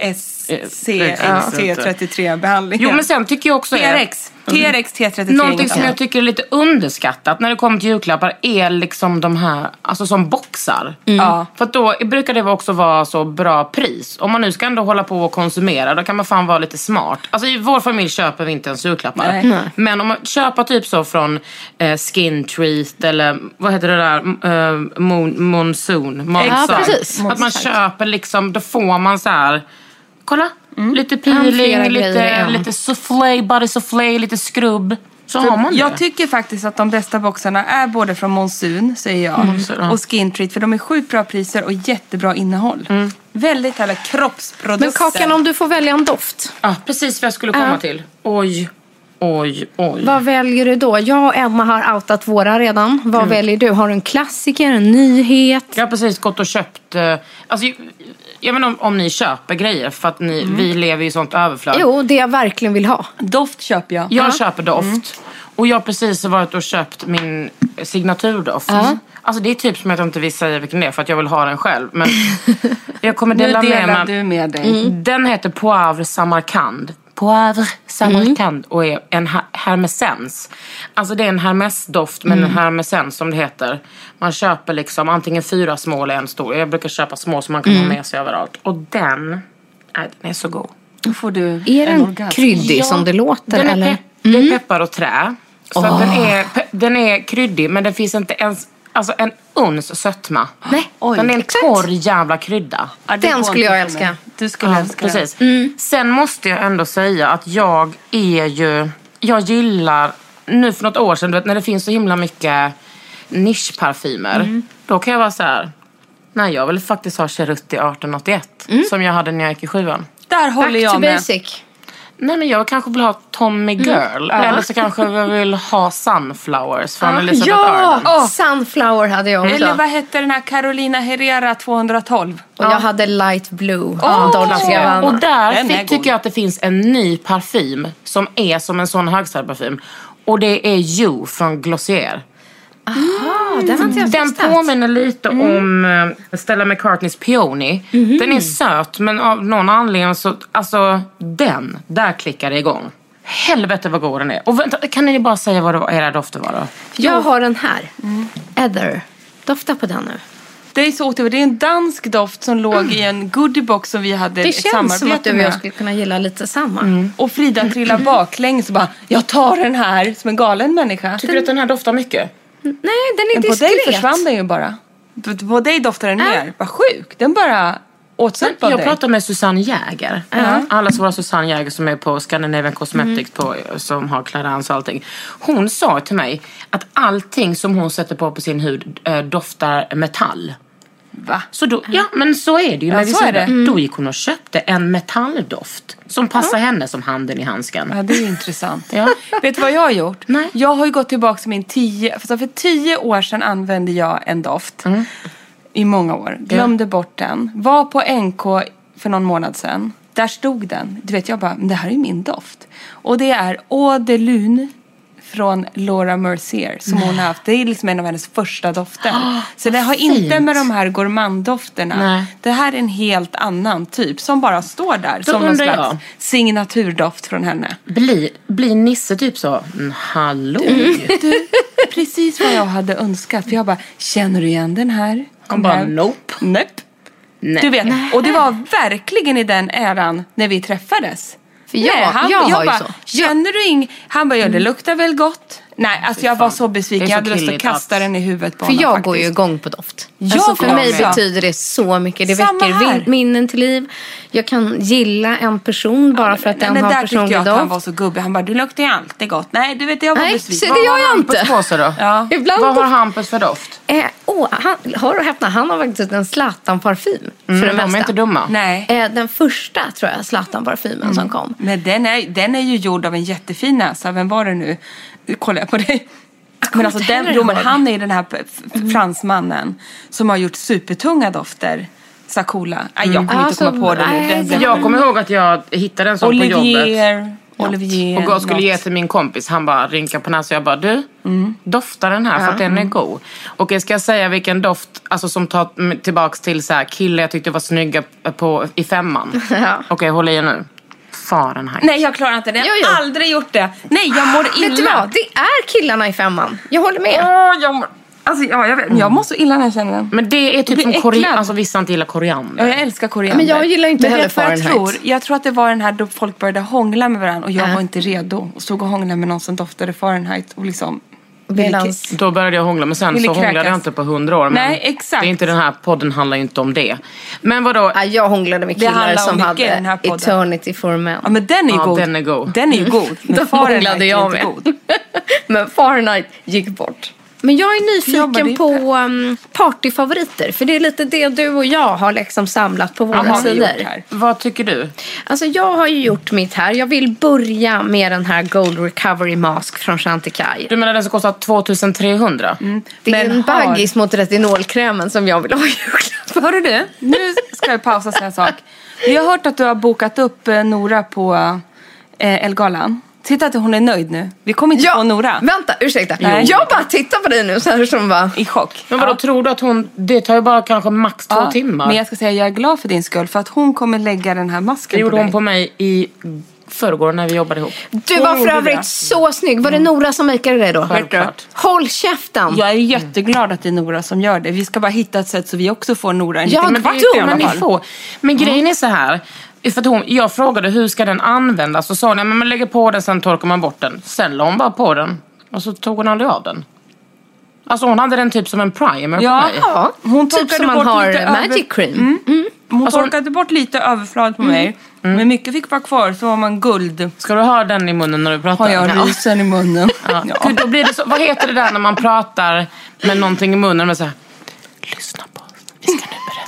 [SPEAKER 5] S C T trettiotre-behandlingen.
[SPEAKER 10] Jo, men sen tycker jag också...
[SPEAKER 5] T R X. T R X T trettiotre.
[SPEAKER 10] Någonting som jag tycker är lite underskattat när det kommer till julklappar är liksom de här, alltså som boxar.
[SPEAKER 5] Mm. Ja.
[SPEAKER 10] För att då brukar det också vara så bra pris. Om man nu ska ändå hålla på och konsumera, då kan man fan vara lite smart. Alltså i vår familj köper vi inte ens julklappar.
[SPEAKER 5] Nej. Nej.
[SPEAKER 10] Men om man köper typ så från eh, Skin Treat eller vad heter det där? Eh, mon, monsoon.
[SPEAKER 6] Ja, precis.
[SPEAKER 10] Att man köper liksom, då får man så här... Kolla, mm. lite peeling, lite, lite soufflé, body soufflé, lite skrubb. Så
[SPEAKER 5] för
[SPEAKER 10] har man det.
[SPEAKER 5] Jag tycker faktiskt att de bästa boxarna är både från Monsoon, säger jag, mm. och Skin Treat. För de är sjukt bra priser och jättebra innehåll. Mm. Väldigt härliga kroppsprodukter.
[SPEAKER 6] Men Kakan, om du får välja en doft.
[SPEAKER 10] Ja, precis vad jag skulle komma uh. till. Oj, oj, oj.
[SPEAKER 6] Vad väljer du då? Jag och Emma har outat våra redan. Vad mm. väljer du? Har du en klassiker, en nyhet?
[SPEAKER 10] Jag har precis gått och köpt... Alltså, jag vet inte om, om ni köper grejer. För att ni, mm. vi lever i sånt överflöd.
[SPEAKER 6] Jo, det jag verkligen vill ha.
[SPEAKER 5] Doft köper jag.
[SPEAKER 10] Jag
[SPEAKER 6] uh.
[SPEAKER 10] köper doft. Mm. Och jag har precis varit och köpt min signaturdoft.
[SPEAKER 6] Uh.
[SPEAKER 10] Alltså det är typ som att jag inte vill säga vilken det är. För att jag vill ha den själv. Men jag kommer dela
[SPEAKER 5] med
[SPEAKER 10] mig.
[SPEAKER 5] Du med dig.
[SPEAKER 10] Mm. Den heter Poivre Samarkand. Poivre Samarkand. Mm. Och är en hermesens. Alltså det är en hermesdoft. Men mm. en hermesens som det heter. Man köper liksom antingen fyra små eller en stor. Jag brukar köpa små som man kan mm. ha med sig överallt. Och den, nej, den är så god.
[SPEAKER 5] Då får du
[SPEAKER 6] är den orgasm. Kryddig ja, som det låter?
[SPEAKER 10] Den är,
[SPEAKER 6] eller?
[SPEAKER 10] Pe-
[SPEAKER 6] mm.
[SPEAKER 10] det är peppar och trä. Så oh. att den, är, den är kryddig. Men det finns inte ens alltså en uns sötma.
[SPEAKER 6] Nej.
[SPEAKER 10] Oj, den är en exakt. torr jävla krydda.
[SPEAKER 6] Ja, den skulle jag älska.
[SPEAKER 5] Du skulle
[SPEAKER 10] ja,
[SPEAKER 5] älska
[SPEAKER 10] precis. Mm. Sen måste jag ändå säga att jag är ju... Jag gillar... Nu för något år sedan, du vet, när det finns så himla mycket nischparfymer. Mm. Då kan jag vara så här... Nej, jag vill faktiskt ha Cheruti arton åttioett. Mm. Som jag hade när jag gick i sjuan.
[SPEAKER 5] Där håller
[SPEAKER 6] Back
[SPEAKER 5] jag
[SPEAKER 6] to
[SPEAKER 5] med.
[SPEAKER 6] basic.
[SPEAKER 10] Nej, men jag kanske vill ha Tommy Girl. Mm. Eller så kanske jag vill ha Sunflowers från ah, Elizabeth
[SPEAKER 6] ja!
[SPEAKER 10] Arden.
[SPEAKER 6] Oh, Sunflower hade jag också.
[SPEAKER 5] Eller vad hette den här Carolina Herrera tvåhundratolv?
[SPEAKER 6] Och jag hade Light Blue.
[SPEAKER 5] Oh,
[SPEAKER 6] Dolce Gabbana.
[SPEAKER 10] Och där fick, tycker jag att det finns en ny parfym som är som en sån högstadieparfym. Och det är You från Glossier.
[SPEAKER 6] Aha, den har inte jag
[SPEAKER 10] Den
[SPEAKER 6] testat.
[SPEAKER 10] påminner lite mm. om uh, Stella McCartneys Peony. Mm. Den är söt, men av någon anledning så... Alltså, den, där klickar det igång. Helvete vad god den är. Och vänta, kan ni bara säga vad det var, era dofter var då?
[SPEAKER 6] Jag har den här. Mm. Ether. Dofta på den nu.
[SPEAKER 5] Det är så otroligt. Det är en dansk doft som låg mm. i en goodiebox som vi hade
[SPEAKER 6] det
[SPEAKER 5] ett samarbete med. Det
[SPEAKER 6] känns som att du och jag skulle kunna gilla lite samma.
[SPEAKER 5] Mm. Och Frida trillar baklänges och bara, jag tar den här som en galen människa.
[SPEAKER 10] Tycker du att den här doftar mycket?
[SPEAKER 6] Nej, den är
[SPEAKER 5] men
[SPEAKER 6] diskret.
[SPEAKER 5] På dig försvann den ju bara. På, på dig doftar den äh. mer. Vad sjuk. Den bara åts upp av
[SPEAKER 10] Jag
[SPEAKER 5] dig.
[SPEAKER 10] pratade med Susanne Jäger. Uh-huh. Alla våra Susanne Jäger som är på Scandinavian Cosmetics mm. på, som har Clarins och allting. Hon sa till mig att allting som hon sätter på på sin hud äh, doftar metall.
[SPEAKER 5] Va?
[SPEAKER 10] Så då, ja, men så är det ju.
[SPEAKER 5] Ja, så är det. Mm.
[SPEAKER 10] Då gick hon och köpte en metalldoft som passar ja. henne som handen i handsken.
[SPEAKER 5] Ja, det är intressant.
[SPEAKER 10] Ja.
[SPEAKER 5] Vet du vad jag har gjort?
[SPEAKER 10] Nej.
[SPEAKER 5] Jag har ju gått tillbaka till min tio... För, för tio år sedan använde jag en doft. Mm. I många år. Glömde ja. bort den. Var på N K för någon månad sedan. Där stod den. Du vet, jag bara, men det här är min doft. Och det är Eau de Lune från Laura Mercier som Nej. hon har haft. Det är liksom en av hennes första dofter. Oh, så det har fint. Inte med de här gourmanddofterna. Nej. Det här är en helt annan typ som bara står där. Då som någon slags jag. signaturdoft från henne.
[SPEAKER 10] Blir, blir Nisse typ så? Mm, hallå?
[SPEAKER 5] Du, du, precis vad jag hade önskat. För jag bara, känner du igen den här?
[SPEAKER 10] Han bara, nope.
[SPEAKER 5] Nope. Nej. Du vet, Nej. Och det var verkligen i den äran när vi träffades.
[SPEAKER 6] För jag, Nej, han,
[SPEAKER 5] jag,
[SPEAKER 6] jag
[SPEAKER 5] jag bara,
[SPEAKER 6] så.
[SPEAKER 5] känner du ing... Han bara, ja, det luktar väl gott. Nej, alltså jag var så besviken. Så jag hade lust att kasta att... den i huvudet på
[SPEAKER 6] För
[SPEAKER 5] honom.
[SPEAKER 6] jag
[SPEAKER 5] faktiskt.
[SPEAKER 6] går ju igång på doft.
[SPEAKER 5] Jag
[SPEAKER 6] alltså för mig
[SPEAKER 5] med.
[SPEAKER 6] betyder det så mycket. Det
[SPEAKER 5] Samma
[SPEAKER 6] väcker
[SPEAKER 5] här.
[SPEAKER 6] minnen till liv. Jag kan gilla en person bara ja, för att
[SPEAKER 5] nej,
[SPEAKER 6] den
[SPEAKER 5] men
[SPEAKER 6] har
[SPEAKER 5] där
[SPEAKER 6] personlig
[SPEAKER 5] doft.
[SPEAKER 6] Jag att
[SPEAKER 5] han var så gubbig. Han bara, du luktar ju alltid gott. Nej, du vet, jag var
[SPEAKER 6] nej,
[SPEAKER 5] besviken.
[SPEAKER 6] Nej, det gör jag inte.
[SPEAKER 10] Vad har Hampus på sig då?
[SPEAKER 5] Ja.
[SPEAKER 6] Ibland
[SPEAKER 10] vad har Hampus för doft?
[SPEAKER 6] Eh, oh, han, hör och häpna, han har faktiskt en Zlatan-parfym.
[SPEAKER 10] Mm,
[SPEAKER 6] för det
[SPEAKER 10] de
[SPEAKER 6] mesta.
[SPEAKER 10] är inte dumma.
[SPEAKER 5] Nej.
[SPEAKER 6] Eh, den första, tror jag, Zlatan-parfymen mm. som kom.
[SPEAKER 5] Men den är, den är ju gjord av en jättefin näsa. Vem var det nu? Nu kollar jag på dig. Men alltså den, jo, men han är den här f- fransmannen som har gjort supertunga dofter. Sakola. Nej, jag kommer
[SPEAKER 6] alltså,
[SPEAKER 5] inte komma på det nu. Den, den,
[SPEAKER 10] jag kommer ihåg att jag hittade en sån
[SPEAKER 5] Olivier,
[SPEAKER 10] på jobbet.
[SPEAKER 5] Olivier.
[SPEAKER 10] Och jag skulle ge till min kompis. Han bara rinkade på näsan. Jag bara, du, mm. doftar den här för att den är god. Och jag ska säga vilken doft alltså, som tar tillbaks till så här, killar jag tyckte var snygga på, i femman. Ja. Okej, okay, håll i nu. Fahrenheit.
[SPEAKER 5] Nej, jag klarar inte det. Jag har jo, jo. aldrig gjort det. Nej, jag mår illa.
[SPEAKER 6] Vet du vad? Det är killarna i femman. Jag håller med.
[SPEAKER 5] Åh, jag mår... Alltså, ja, jag, vet, mm. jag mår så illa när jag känner den.
[SPEAKER 10] Men det är typ som koriander. Alltså vissa inte gillar koriander.
[SPEAKER 5] Ja, jag älskar koriander.
[SPEAKER 6] Men jag gillar inte heller Fahrenheit.
[SPEAKER 5] Jag tror, jag tror att det var den här då folk började hångla med varandra. Och jag äh. var inte redo. Och stod och hånglade med någon som doftade Fahrenheit. Och liksom...
[SPEAKER 6] Medans...
[SPEAKER 10] Då började jag hångla. Men sen så hånglade jag inte på hundra år. Men
[SPEAKER 5] nej, exakt.
[SPEAKER 10] Det är inte den här podden handlar ju inte om det. Men vadå?
[SPEAKER 6] Ja, jag hånglade med killar som hade Eternity for Men.
[SPEAKER 5] Ja, men den är ju
[SPEAKER 10] ja,
[SPEAKER 5] god.
[SPEAKER 10] Den är god.
[SPEAKER 5] Den är ju god.
[SPEAKER 6] Men Fahrenheit jag med. God. Men Fahrenheit gick bort. Men jag är nyfiken på um, partyfavoriter. För det är lite det du och jag har liksom samlat på våra
[SPEAKER 5] Aha,
[SPEAKER 6] sidor.
[SPEAKER 10] Vad tycker du?
[SPEAKER 6] Alltså jag har ju gjort mitt här. Jag vill börja med den här Gold Recovery Mask från Chantecaille.
[SPEAKER 10] Du menar den som kostar tvåtusen-trehundra? Mm.
[SPEAKER 6] Det är Men en har... baggis mot retinolkrämen som jag vill ha julklapp.
[SPEAKER 5] Hörru du, nu ska jag pausa sig en sak. Vi har hört att du har bokat upp Nora på eh, Elgalan. Titta att hon är nöjd nu. Vi kommer inte
[SPEAKER 6] ja,
[SPEAKER 5] få Nora.
[SPEAKER 6] Vänta, ursäkta. Nej. Jag bara tittar på dig nu så här som bara...
[SPEAKER 5] I chock.
[SPEAKER 10] Men vadå, ja. Tror du att hon... Det tar ju bara kanske max två ja, timmar.
[SPEAKER 5] Men jag ska säga jag är glad för din skull. För att hon kommer lägga den här masken
[SPEAKER 10] det
[SPEAKER 5] på
[SPEAKER 10] gjorde
[SPEAKER 5] dig.
[SPEAKER 10] hon på mig i förrgår när vi jobbade ihop.
[SPEAKER 6] Du var för övrigt så snygg. Var det Nora som makade det då?
[SPEAKER 10] Självklart.
[SPEAKER 6] Håll käften.
[SPEAKER 5] Jag är jätteglad att det är Nora som gör det. Vi ska bara hitta ett sätt så vi också får Nora en
[SPEAKER 6] ja,
[SPEAKER 5] liten
[SPEAKER 6] men
[SPEAKER 5] kvart
[SPEAKER 6] i
[SPEAKER 5] alla
[SPEAKER 10] fall. Men, får. men mm. grejen är så här... För att hon, jag frågade hur ska den användas och sa hon, men man lägger på den sen torkar man bort den. Sen la hon bara på den och så tog hon aldrig av den. Alltså hon hade den typ som en primer
[SPEAKER 5] ja,
[SPEAKER 10] på mig.
[SPEAKER 6] Ja,
[SPEAKER 5] hon
[SPEAKER 6] typ som man har Magic över... Cream.
[SPEAKER 5] Mm. Mm. Hon
[SPEAKER 10] alltså,
[SPEAKER 5] torkade bort lite överflöd på mm. mig. Mm. Men mycket fick vara kvar så var man guld.
[SPEAKER 10] Ska du ha den i munnen när du pratar?
[SPEAKER 5] Har jag rysen ja. i munnen.
[SPEAKER 10] Ja. Ja. Då blir det så, vad heter det där när man pratar med någonting i munnen? Men så här, lyssna på oss. Vi ska nu berätta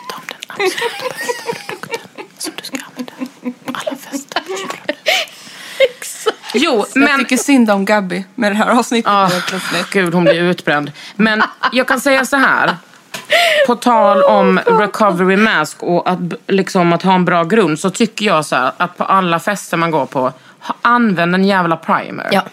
[SPEAKER 10] som du ska använda alla fester. Jo,
[SPEAKER 5] men...
[SPEAKER 10] Jag
[SPEAKER 5] tycker synd om Gabby med det här avsnittet.
[SPEAKER 10] Oh, Gud, hon blir utbränd. Men jag kan säga så här. På tal om recovery mask och att, liksom, att ha en bra grund, så tycker jag så här, att på alla fester man går på, använd en jävla primer.
[SPEAKER 6] Ja.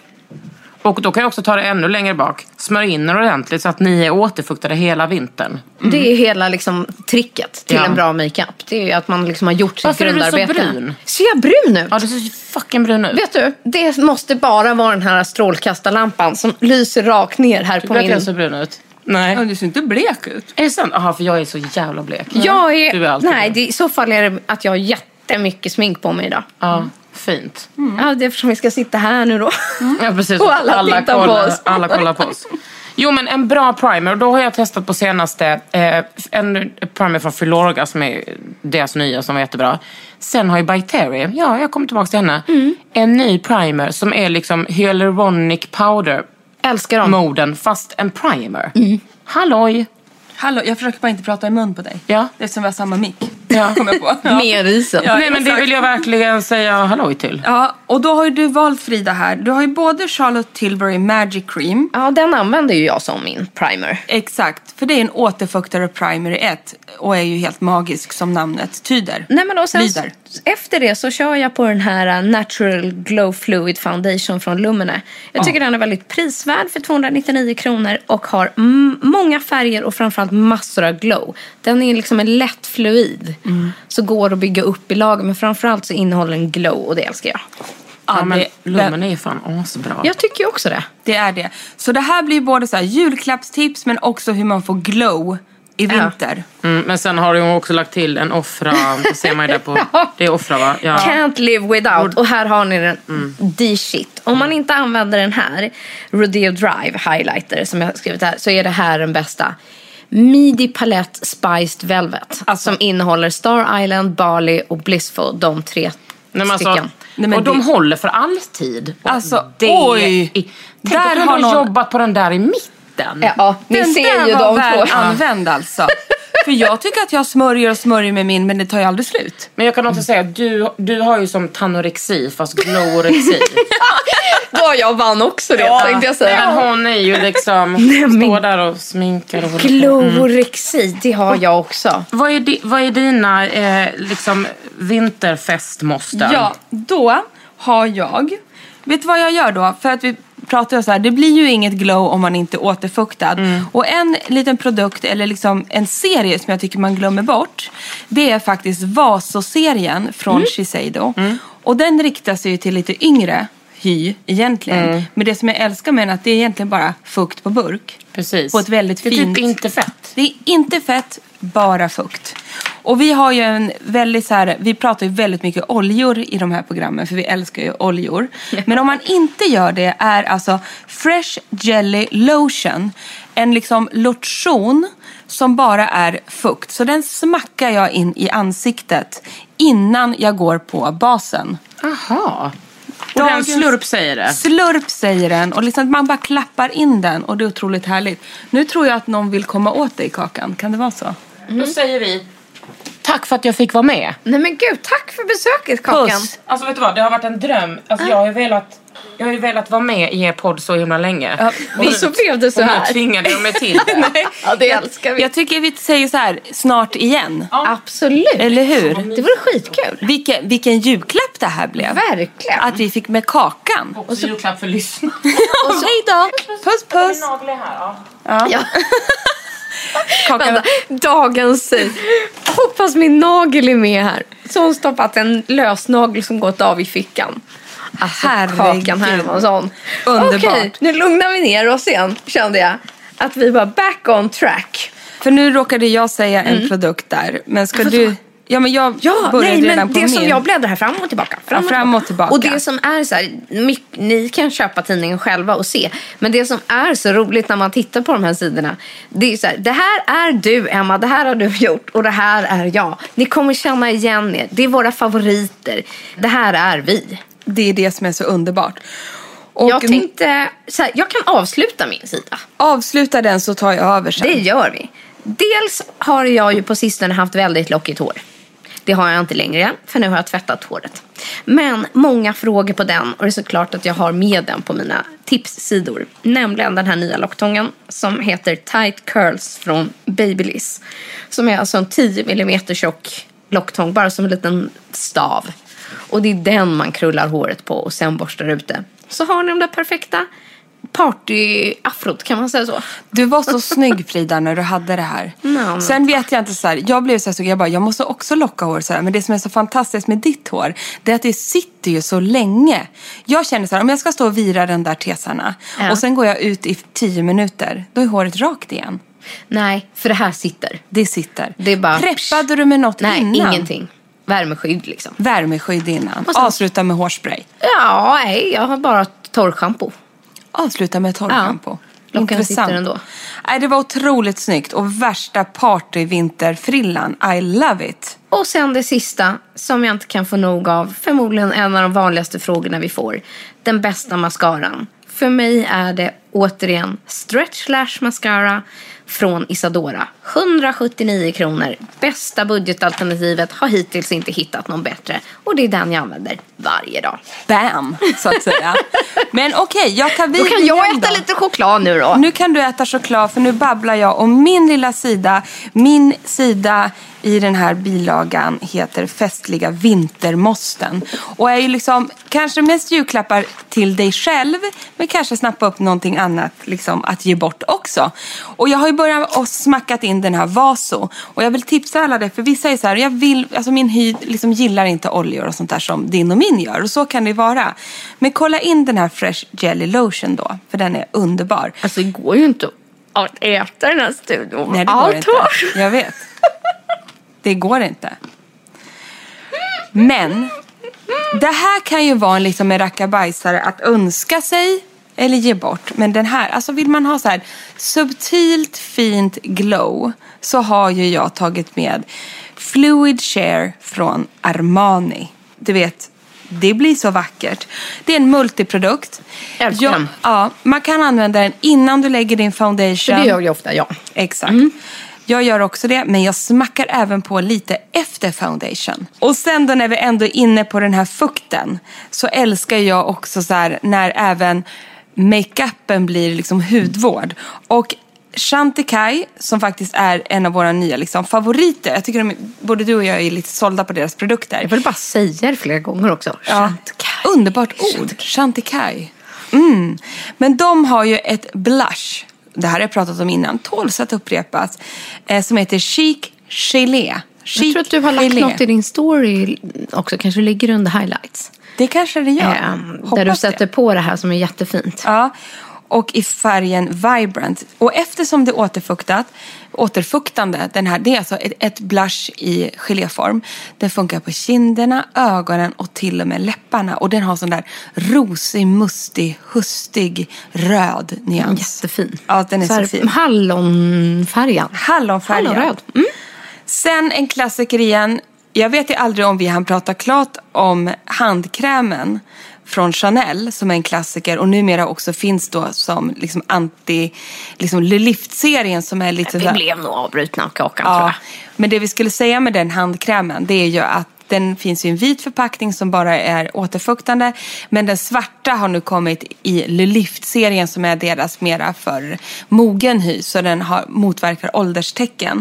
[SPEAKER 10] Och då kan jag också ta det ännu längre bak. Smör in er ordentligt så att ni är återfuktade hela vintern.
[SPEAKER 6] Mm. Det är hela liksom tricket till ja. en bra makeup. Det är ju att man liksom har gjort sitt grundarbete.
[SPEAKER 10] Varför är du så brun?
[SPEAKER 6] Ser jag brun ut?
[SPEAKER 10] Ja, du ser fucking brun ut.
[SPEAKER 6] Vet du, det måste bara vara den här strålkastarlampan som lyser rakt ner här
[SPEAKER 10] du
[SPEAKER 6] på min...
[SPEAKER 10] Du så brun ut. Nej.
[SPEAKER 5] Ja, du ser inte blek ut.
[SPEAKER 10] Är det sant? Jaha, för jag är så jävla blek.
[SPEAKER 6] Jag är...
[SPEAKER 10] Du är
[SPEAKER 6] Nej, det, i så fall är det att jag har jättemycket smink på mig idag.
[SPEAKER 10] Ja. Fint.
[SPEAKER 6] Mm. Ja, det är eftersom vi ska sitta här nu då.
[SPEAKER 10] Mm. Ja, precis.
[SPEAKER 6] Och alla, alla tittar
[SPEAKER 10] kollar,
[SPEAKER 6] på oss.
[SPEAKER 10] Alla kollar på oss. Jo, men en bra primer. Då har jag testat på senaste eh, en primer från Filorga som är deras nya som var jättebra. Sen har ju By Terry, ja, jag kommer tillbaka till henne. Mm. En ny primer som är liksom hyaluronic powder.
[SPEAKER 6] Älskar dem.
[SPEAKER 10] Moden, fast en primer. Mm. Halloj.
[SPEAKER 5] Hallå, jag försöker bara inte prata i mun på dig.
[SPEAKER 10] Ja.
[SPEAKER 5] Det är som vi har samma mick.
[SPEAKER 10] Ja.
[SPEAKER 5] Kommer jag på. Ja.
[SPEAKER 6] Mer isen.
[SPEAKER 10] Ja, nej, men det vill jag verkligen säga halloj till.
[SPEAKER 5] Ja, och då har ju du valt, Frida, här. Du har ju både Charlotte Tilbury Magic Cream.
[SPEAKER 6] Ja, den använder ju jag som min primer.
[SPEAKER 5] Exakt, för det är en återfuktare primer i ett. Och är ju helt magisk som namnet tyder.
[SPEAKER 6] Nej, men då sen,
[SPEAKER 5] Lider.
[SPEAKER 6] Efter det så kör jag på den här Natural Glow Fluid Foundation från Lumene. Jag tycker ja. den är väldigt prisvärd för tvåhundranittionio kronor. Och har m- många färger och framförallt massor av glow. Den är liksom en lätt fluid. Mm. Så går att bygga upp i lager. Men framförallt så innehåller den glow och det älskar jag.
[SPEAKER 10] Ja, men Lumene är fan asbra.
[SPEAKER 6] Jag tycker ju också det.
[SPEAKER 5] Det är det. Så det här blir både så här julklappstips men också hur man får glow i vinter.
[SPEAKER 10] Ja. Mm, men sen har du också lagt till en offra. Det ser man ju där på.
[SPEAKER 6] Ja.
[SPEAKER 10] Det är offra, va? Ja.
[SPEAKER 6] Can't live without. Och här har ni den. Mm. D-shit. Om man inte använder den här Rodeo Drive highlighter som jag har skrivit här, så är det här den bästa. Midi Palette Spiced Velvet. Alltså. Som innehåller Star Island, Bali och Blissful. De tre
[SPEAKER 10] Nej, men
[SPEAKER 6] stycken.
[SPEAKER 10] Alltså, Nej, men och det... de håller för alltid.
[SPEAKER 5] Alltså,
[SPEAKER 10] det
[SPEAKER 5] oj.
[SPEAKER 10] Är... Tänk där att du har någon... jobbat på den där i mitten.
[SPEAKER 6] Ja, ni
[SPEAKER 5] den
[SPEAKER 6] ser
[SPEAKER 5] där
[SPEAKER 6] ju
[SPEAKER 5] var
[SPEAKER 6] de
[SPEAKER 5] väl
[SPEAKER 6] två.
[SPEAKER 5] använd alltså. För jag tycker att jag smörjer och smörjer med min, men det tar ju aldrig slut.
[SPEAKER 10] Men jag kan också säga att du, du har ju som tanorexi, fast glorexi.
[SPEAKER 6] Då har jag vann också det, ja, tänkte jag säga.
[SPEAKER 10] Men hon är ju liksom, står där och sminkar. Och
[SPEAKER 6] glorexi, mm. det har jag också.
[SPEAKER 10] Vad är, di, vad är dina eh, liksom vinterfestmåsten?
[SPEAKER 5] Ja, då har jag... Vet du vad jag gör då? För att vi pratar så här, det blir ju inget glow om man inte är återfuktad. Mm. Och en liten produkt, eller liksom en serie som jag tycker man glömmer bort, det är faktiskt Vaso-serien från mm. Shiseido. Mm. Och den riktar sig ju till lite yngre hy egentligen. Mm. Men det som jag älskar med den är att det är egentligen bara fukt på burk.
[SPEAKER 10] Precis.
[SPEAKER 5] På ett väldigt
[SPEAKER 10] det är
[SPEAKER 5] fint...
[SPEAKER 10] typ inte fett.
[SPEAKER 5] Det är inte fett, bara fukt. Och vi har ju en väldigt så här, vi pratar ju väldigt mycket oljor i de här programmen, för vi älskar ju oljor. Men om man inte gör det är alltså Fresh Jelly Lotion, en liksom lotion som bara är fukt. Så den smackar jag in i ansiktet innan jag går på basen.
[SPEAKER 10] Aha. Och den slurp säger det.
[SPEAKER 5] Slurp säger den. Och liksom man bara klappar in den. Och det är otroligt härligt. Nu tror jag att någon vill komma åt dig, Kakan. Kan det vara så?
[SPEAKER 10] Mm. Då säger vi tack för att jag fick vara med.
[SPEAKER 6] Nej men gud, tack för besöket, Kakan.
[SPEAKER 10] Puss. Alltså vet du vad, det har varit en dröm. Alltså ah. jag har ju velat... Jag har ju velat vara med i er podd så himla länge.
[SPEAKER 5] Ja,
[SPEAKER 6] och nu, så blev det så här.
[SPEAKER 10] Och nu tvingade jag mig till det.
[SPEAKER 5] Nej,
[SPEAKER 6] ja, det älskar vi.
[SPEAKER 5] Jag tycker vi säger så här, snart igen.
[SPEAKER 6] Ja. Absolut.
[SPEAKER 5] Eller hur?
[SPEAKER 6] Det var skitkul.
[SPEAKER 5] Vilken, vilken julklapp det här blev.
[SPEAKER 6] Verkligen.
[SPEAKER 5] Att vi fick med Kakan.
[SPEAKER 10] Och så julklapp för lyssna.
[SPEAKER 5] Och så, hej då. Puss, puss.
[SPEAKER 10] Min nagel är här, ja.
[SPEAKER 6] Ja. ja. Vänta, dagens hoppas min nagel är med här. Så hon stoppat en lösnagel som gått av i fickan. Alltså, Kakan Hermansson.
[SPEAKER 5] Underbart.
[SPEAKER 6] Okej, nu lugnar vi ner oss igen, kände jag. Att vi var back on track.
[SPEAKER 5] För nu råkade jag säga en mm. produkt där. Men ska
[SPEAKER 6] Varför
[SPEAKER 5] du...
[SPEAKER 6] så?
[SPEAKER 5] Ja, men jag
[SPEAKER 6] ja,
[SPEAKER 5] började
[SPEAKER 6] nej,
[SPEAKER 5] redan
[SPEAKER 6] men
[SPEAKER 5] på
[SPEAKER 6] det
[SPEAKER 5] min.
[SPEAKER 6] som jag bläddrar här fram och tillbaka. Fram,
[SPEAKER 5] ja, fram och tillbaka.
[SPEAKER 6] Och det som är så här, ni kan köpa tidningen själva och se. Men det som är så roligt när man tittar på de här sidorna, det är så här, det här är du, Emma, det här har du gjort och det här är jag. Ni kommer känna igen er. Det är våra favoriter. Det här är vi.
[SPEAKER 5] Det är det som är så underbart. Och
[SPEAKER 6] jag tänkte, så här, jag kan avsluta min sida.
[SPEAKER 5] Avsluta den så tar jag över sen.
[SPEAKER 6] Det gör vi. dels har jag ju på sistone haft väldigt lockigt hår. Det har jag inte längre, för nu har jag tvättat håret. Men många frågor på den, och det är såklart att jag har med den på mina tipssidor. Nämligen den här nya locktången som heter Tight Curls från Babyliss. Som är alltså en tio millimeter tjock locktång, bara som en liten stav. Och det är den man krullar håret på och sen borstar ut det. Så har ni de där perfekta party-afrot, kan man säga så.
[SPEAKER 5] Du var så snygg, Frida, när du hade det här.
[SPEAKER 6] No,
[SPEAKER 5] Sen vet jag inte så här, jag blev så här så jag bara, jag måste också locka hår så här. Men det som är så fantastiskt med ditt hår, det är att det sitter ju så länge. Jag känner så här, om jag ska stå och vira den där tesarna ja. och sen går jag ut i tio minuter, då är håret rakt igen.
[SPEAKER 6] Nej, för det här sitter.
[SPEAKER 5] Det sitter.
[SPEAKER 6] Det är bara...
[SPEAKER 5] Preppade du med något
[SPEAKER 6] Nej,
[SPEAKER 5] innan?
[SPEAKER 6] Nej, ingenting. Värmeskydd liksom.
[SPEAKER 5] Värmeskydd innan.
[SPEAKER 6] Sen...
[SPEAKER 5] Avsluta med hårspray.
[SPEAKER 6] Ja, nej, jag har bara torrschampo.
[SPEAKER 5] Avsluta med torrschampo.
[SPEAKER 6] Ja, intressant. Ändå.
[SPEAKER 5] Nej, det var otroligt snyggt. Och värsta partyvinterfrillan. I love it.
[SPEAKER 6] Och sen det sista som jag inte kan få nog av. Förmodligen en av de vanligaste frågorna vi får. Den bästa mascaran. För mig är det återigen Stretch Lash Mascara från Isadora. hundrasjuttionio kronor. Bästa budgetalternativet, har hittills inte hittat någon bättre. Och det är den jag använder varje dag.
[SPEAKER 5] Bam, så att säga. Men okej, okay, jag tar vid.
[SPEAKER 6] Då kan jag äta då. lite choklad nu då.
[SPEAKER 5] Nu kan du äta choklad, för nu babblar jag om min lilla sida. Min sida i den här bilagan heter Festliga vintermåsten. Och är ju liksom kanske mest julklappar till dig själv, men kanske snappa upp någonting annat liksom att ge bort också. Och jag har ju börjat och smackat in den här Vaso. Och jag vill tipsa alla det, för vissa är så här, jag vill, alltså min hy liksom gillar inte oljor och sånt där som din och min gör. Och så kan det vara. Men kolla in den här Fresh Jelly Lotion då, för den är underbar.
[SPEAKER 6] Alltså det går ju inte att äta den här studion.
[SPEAKER 5] Nej, det går inte. Jag vet. Det går inte. Men det här kan ju vara liksom en rackabajsare att önska sig eller ge bort. Men den här, alltså vill man ha så här subtilt fint glow, så har ju jag tagit med Fluid Share från Armani. Du vet, det blir så vackert. Det är en multiprodukt.
[SPEAKER 6] Ja,
[SPEAKER 5] ja, man kan använda den innan du lägger din foundation.
[SPEAKER 6] För det gör jag ofta, ja.
[SPEAKER 5] Exakt. Mm. Jag gör också det, men jag smackar även på lite efter foundation. Och sen då när vi ändå är inne på den här fukten, så älskar jag också så här när även makeupen blir liksom hudvård. Och Chantecaille, som faktiskt är en av våra nya liksom favoriter. Jag tycker de, både du och jag är lite sålda på deras produkter.
[SPEAKER 6] Jag vill bara säga det flera gånger också.
[SPEAKER 5] Ja, underbart ord. Chantecaille. Mm. Men de har ju ett blush. Det här har jag pratat om innan. Tåls att upprepas. Eh, som heter Chic Gelé. Chic
[SPEAKER 6] jag tror att du har lagt
[SPEAKER 5] Gelé. Något
[SPEAKER 6] i din story också. Kanske ligger under highlights.
[SPEAKER 5] Det kanske det gör.
[SPEAKER 6] Eh, där du sätter det. På det här som är jättefint.
[SPEAKER 5] Ja. Och i färgen Vibrant. Och eftersom det är återfuktat, återfuktande, den här, det är alltså ett, ett blush i geléform. Den funkar på kinderna, ögonen och till och med läpparna. Och den har sån där rosig, mustig, hustig, röd nyans.
[SPEAKER 6] Jättefin.
[SPEAKER 5] Ja, den är så, så fin.
[SPEAKER 6] Hallonfärgen.
[SPEAKER 5] Hallonfärgen.
[SPEAKER 6] Hallonröd. Mm.
[SPEAKER 5] Sen en klassiker igen. Jag vet ju aldrig om vi hann prata klart om handkrämen från Chanel, som är en klassiker, och numera också finns då som liksom anti liksom Le Lift-serien som är lite...
[SPEAKER 6] Vi där... blev nog avbrutna av kakan,
[SPEAKER 5] ja,
[SPEAKER 6] tror jag.
[SPEAKER 5] Men det vi skulle säga med den handkrämen, det är ju att den finns i en vit förpackning som bara är återfuktande, men den svarta har nu kommit i Le Lift-serien som är deras mera för mogen hy, så den har, motverkar ålderstecken.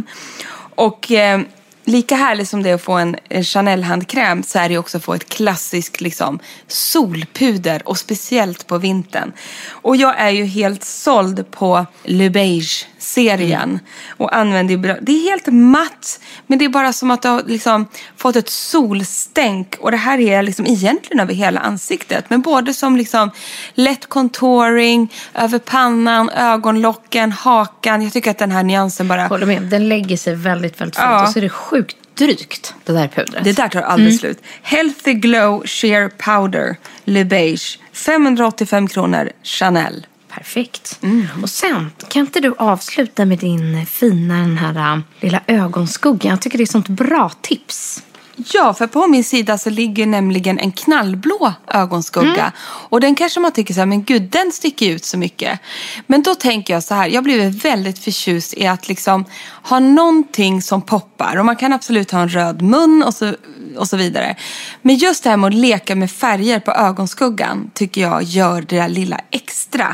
[SPEAKER 5] Och eh, lika härligt som det är att få en, en Chanel-handkräm, så är det också att få ett klassiskt liksom, solpuder, och speciellt på vintern. Och jag är ju helt såld på Le Beige-serien. Mm. Och använder bra. Det är helt matt, men det är bara som att du har liksom, fått ett solstänk. Och det här är liksom egentligen över hela ansiktet. Men både som liksom, lätt contouring, över pannan, ögonlocken, hakan. Jag tycker att den här nyansen bara...
[SPEAKER 6] Håller med, den lägger sig väldigt, väldigt fint. Ja. Och så är det sjukt drygt, det där pudret.
[SPEAKER 5] Det där tar aldrig mm. slut. Healthy Glow Sheer Powder Le Beige. femhundraåttiofem kronor, Chanel.
[SPEAKER 6] Perfekt. Mm. Och sen, kan inte du avsluta med din fina den här uh, lilla ögonskugga? Jag tycker det är sånt bra tips.
[SPEAKER 5] Ja, för på min sida så ligger nämligen en knallblå ögonskugga. Mm. Och den kanske man tycker så här, men gud, den sticker ut så mycket. Men då tänker jag så här, jag blir väldigt förtjust i att liksom ha någonting som poppar. Och man kan absolut ha en röd mun och så, och så vidare. Men just det här med att leka med färger på ögonskuggan tycker jag gör det där lilla extra.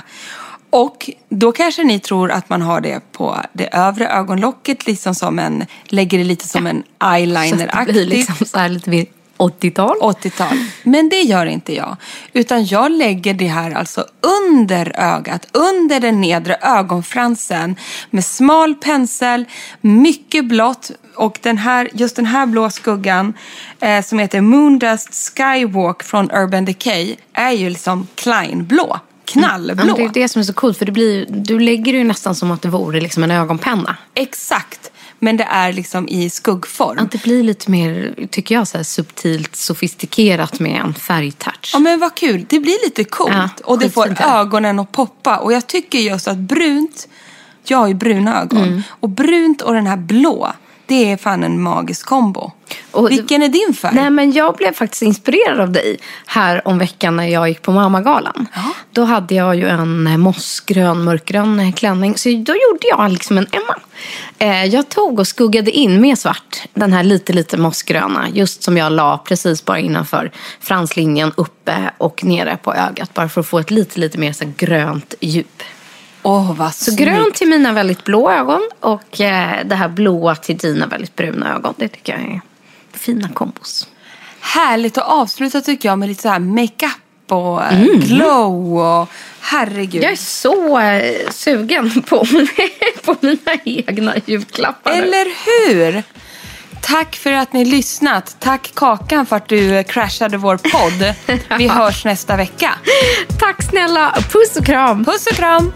[SPEAKER 5] Och då kanske ni tror att man har det på det övre ögonlocket, liksom som en, lägger det lite som en eyeliner-aktig.
[SPEAKER 6] Så det blir liksom så här lite vid åttiotal.
[SPEAKER 5] åttiotal. Men det gör inte jag. Utan jag lägger det här alltså under ögat, under den nedre ögonfransen med smal pensel, mycket blått. Och den här, just den här blå skuggan eh, som heter Moondust Skywalk från Urban Decay är ju liksom Klein-blå. Knallblå.
[SPEAKER 6] Mm, det är det som är så coolt, för det blir, du lägger det ju nästan som att det vore liksom en ögonpenna.
[SPEAKER 5] Exakt, men det är liksom i skuggform.
[SPEAKER 6] Att det blir lite mer, tycker jag, så här subtilt, sofistikerat med en färgtouch.
[SPEAKER 5] Ja, men vad kul. Det blir lite coolt. Ja, och det får
[SPEAKER 6] här.
[SPEAKER 5] ögonen att poppa. Och jag tycker just att brunt, jag har ju bruna ögon. Mm. Och brunt och den här blå, det är fan en magisk kombo. Och vilken är din färg?
[SPEAKER 6] Nej, men jag blev faktiskt inspirerad av dig här om veckan när jag gick på Mammagalan. Ja. Då hade jag ju en mossgrön, mörkgrön klänning. Så då gjorde jag liksom en Emma. Eh, jag tog och skuggade in med svart den här lite, lite mossgröna. Just som jag la precis bara innanför franslinjen uppe och nere på ögat. Bara för att få ett lite, lite mer så grönt djup.
[SPEAKER 5] Oh, vad
[SPEAKER 6] så grönt till mina väldigt blå ögon och eh, det här blåa till dina väldigt bruna ögon. Det tycker jag är fina kombos.
[SPEAKER 5] Härligt att avsluta tycker jag med lite så här makeup och mm. glow och herregud.
[SPEAKER 6] Jag är så eh, sugen på, på mina egna julklappar.
[SPEAKER 5] Eller hur? Tack för att ni lyssnat. Tack Kakan för att du crashade vår podd. Vi hörs nästa vecka.
[SPEAKER 6] Tack snälla. Puss och kram.
[SPEAKER 5] Puss och kram.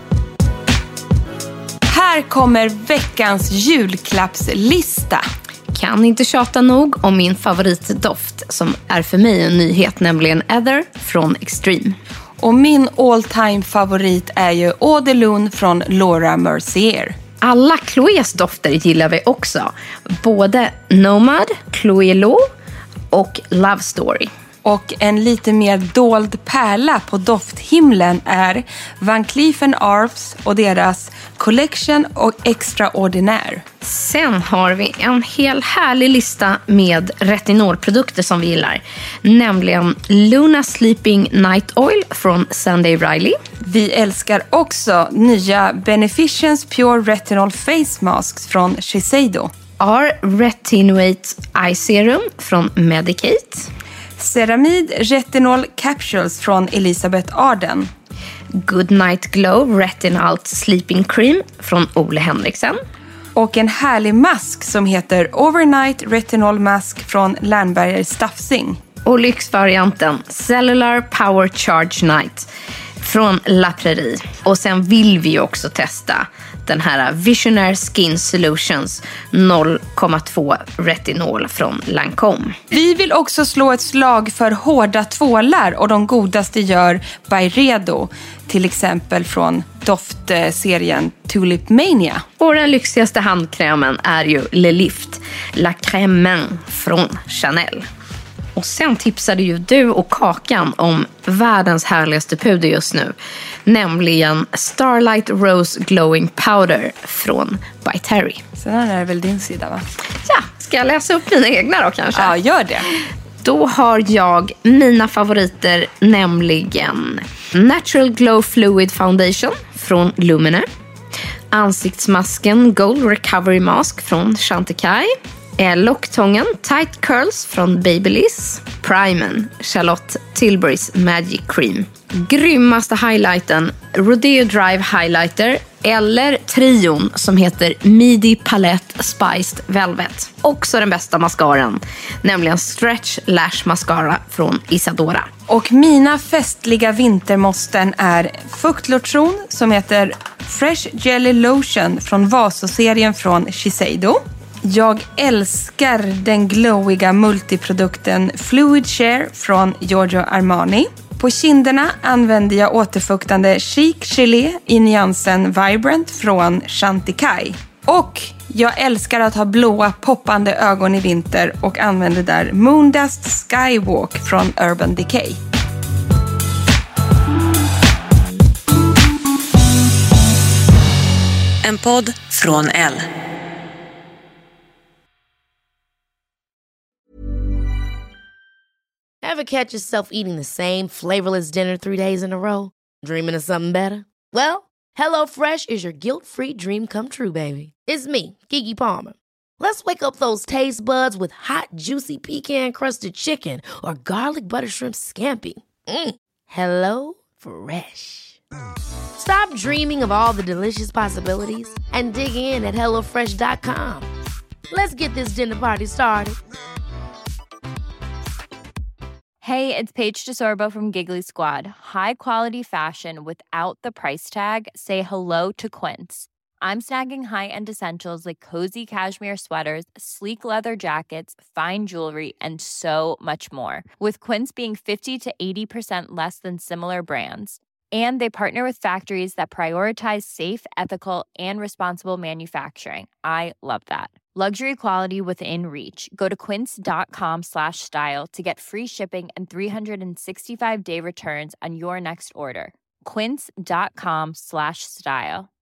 [SPEAKER 5] Här kommer veckans julklappslista.
[SPEAKER 6] Kan inte tjata nog om min favoritdoft som är för mig en nyhet, nämligen Ether från Extreme.
[SPEAKER 5] Och min all time favorit är ju Eau de Lune från Laura Mercier.
[SPEAKER 6] Alla Chloés dofter gillar vi också. Både Nomad, Chloé Lo och Love Story.
[SPEAKER 5] Och en lite mer dold pärla på dofthimlen är Van Cleef and Arpels och deras Collection och Extraordinaire.
[SPEAKER 6] Sen har vi en hel härlig lista med retinolprodukter som vi gillar. Nämligen Luna Sleeping Night Oil från Sunday Riley.
[SPEAKER 5] Vi älskar också nya Beneficence Pure Retinol Face Masks från Shiseido.
[SPEAKER 6] R Retinoate Eye Serum från Medicate.
[SPEAKER 5] Ceramid Retinol Capsules från Elisabeth Arden.
[SPEAKER 6] Good Night Glow Retinalt Sleeping Cream från Ole Henriksen.
[SPEAKER 5] Och en härlig mask som heter Overnight Retinol Mask från Lernberger Staffsing.
[SPEAKER 6] Och lyxvarianten Cellular Power Charge Night från La Prairie. Och sen vill vi också testa den här Visionaire Skin Solutions noll komma två retinol från Lancome.
[SPEAKER 5] Vi vill också slå ett slag för hårda tvålar och de godaste gör Byredo. Till exempel från doftserien Tulip Mania.
[SPEAKER 6] Och den lyxigaste handkrämen är ju Le Lift La Crème Main från Chanel. Och sen tipsade ju du och Kakan om världens härligaste puder just nu. Nämligen Starlight Rose Glowing Powder från By Terry.
[SPEAKER 5] Så den är väl din sida, va?
[SPEAKER 6] Ja, ska jag läsa upp mina egna då kanske?
[SPEAKER 5] Ja, gör det.
[SPEAKER 6] Då har jag mina favoriter, nämligen Natural Glow Fluid Foundation från Lumene. Ansiktsmasken Gold Recovery Mask från Chantecaille. Locktången Tight Curls från Babyliss. Primen Charlotte Tilburys Magic Cream. Grymmaste highlighten Rodeo Drive Highlighter. Eller trion som heter Midi Palette Spiced Velvet. Också den bästa mascaran, nämligen Stretch Lash Mascara från Isadora.
[SPEAKER 5] Och mina festliga vintermåsten är fuktlotion som heter Fresh Jelly Lotion från Vaso-serien från Shiseido. Jag älskar den glowiga multiprodukten Fluid Share från Giorgio Armani. På kinderna använder jag återfuktande Chic Gelé i nyansen Vibrant från Chantecaille. Och jag älskar att ha blåa poppande ögon i vinter och använder där Moondust Skywalk från Urban Decay.
[SPEAKER 11] En podd från Elle.
[SPEAKER 7] Ever catch yourself eating the same flavorless dinner three days in a row? Dreaming of something better? Well, HelloFresh is your guilt-free dream come true, baby. It's me, Keke Palmer. Let's wake up those taste buds with hot, juicy pecan-crusted chicken or garlic butter shrimp scampi. Mm. Hello Fresh. Stop dreaming of all the delicious possibilities and dig in at hello fresh dot com. Let's get this dinner party started.
[SPEAKER 12] Hey, it's Paige DeSorbo from Giggly Squad. High quality fashion without the price tag. Say hello to Quince. I'm snagging high-end essentials like cozy cashmere sweaters, sleek leather jackets, fine jewelry, and so much more. With Quince being fifty to eighty percent less than similar brands. And they partner with factories that prioritize safe, ethical, and responsible manufacturing. I love that. Luxury quality within reach. Go to quince.com slash style to get free shipping and three sixty-five day returns on your next order. Quince.com slash style.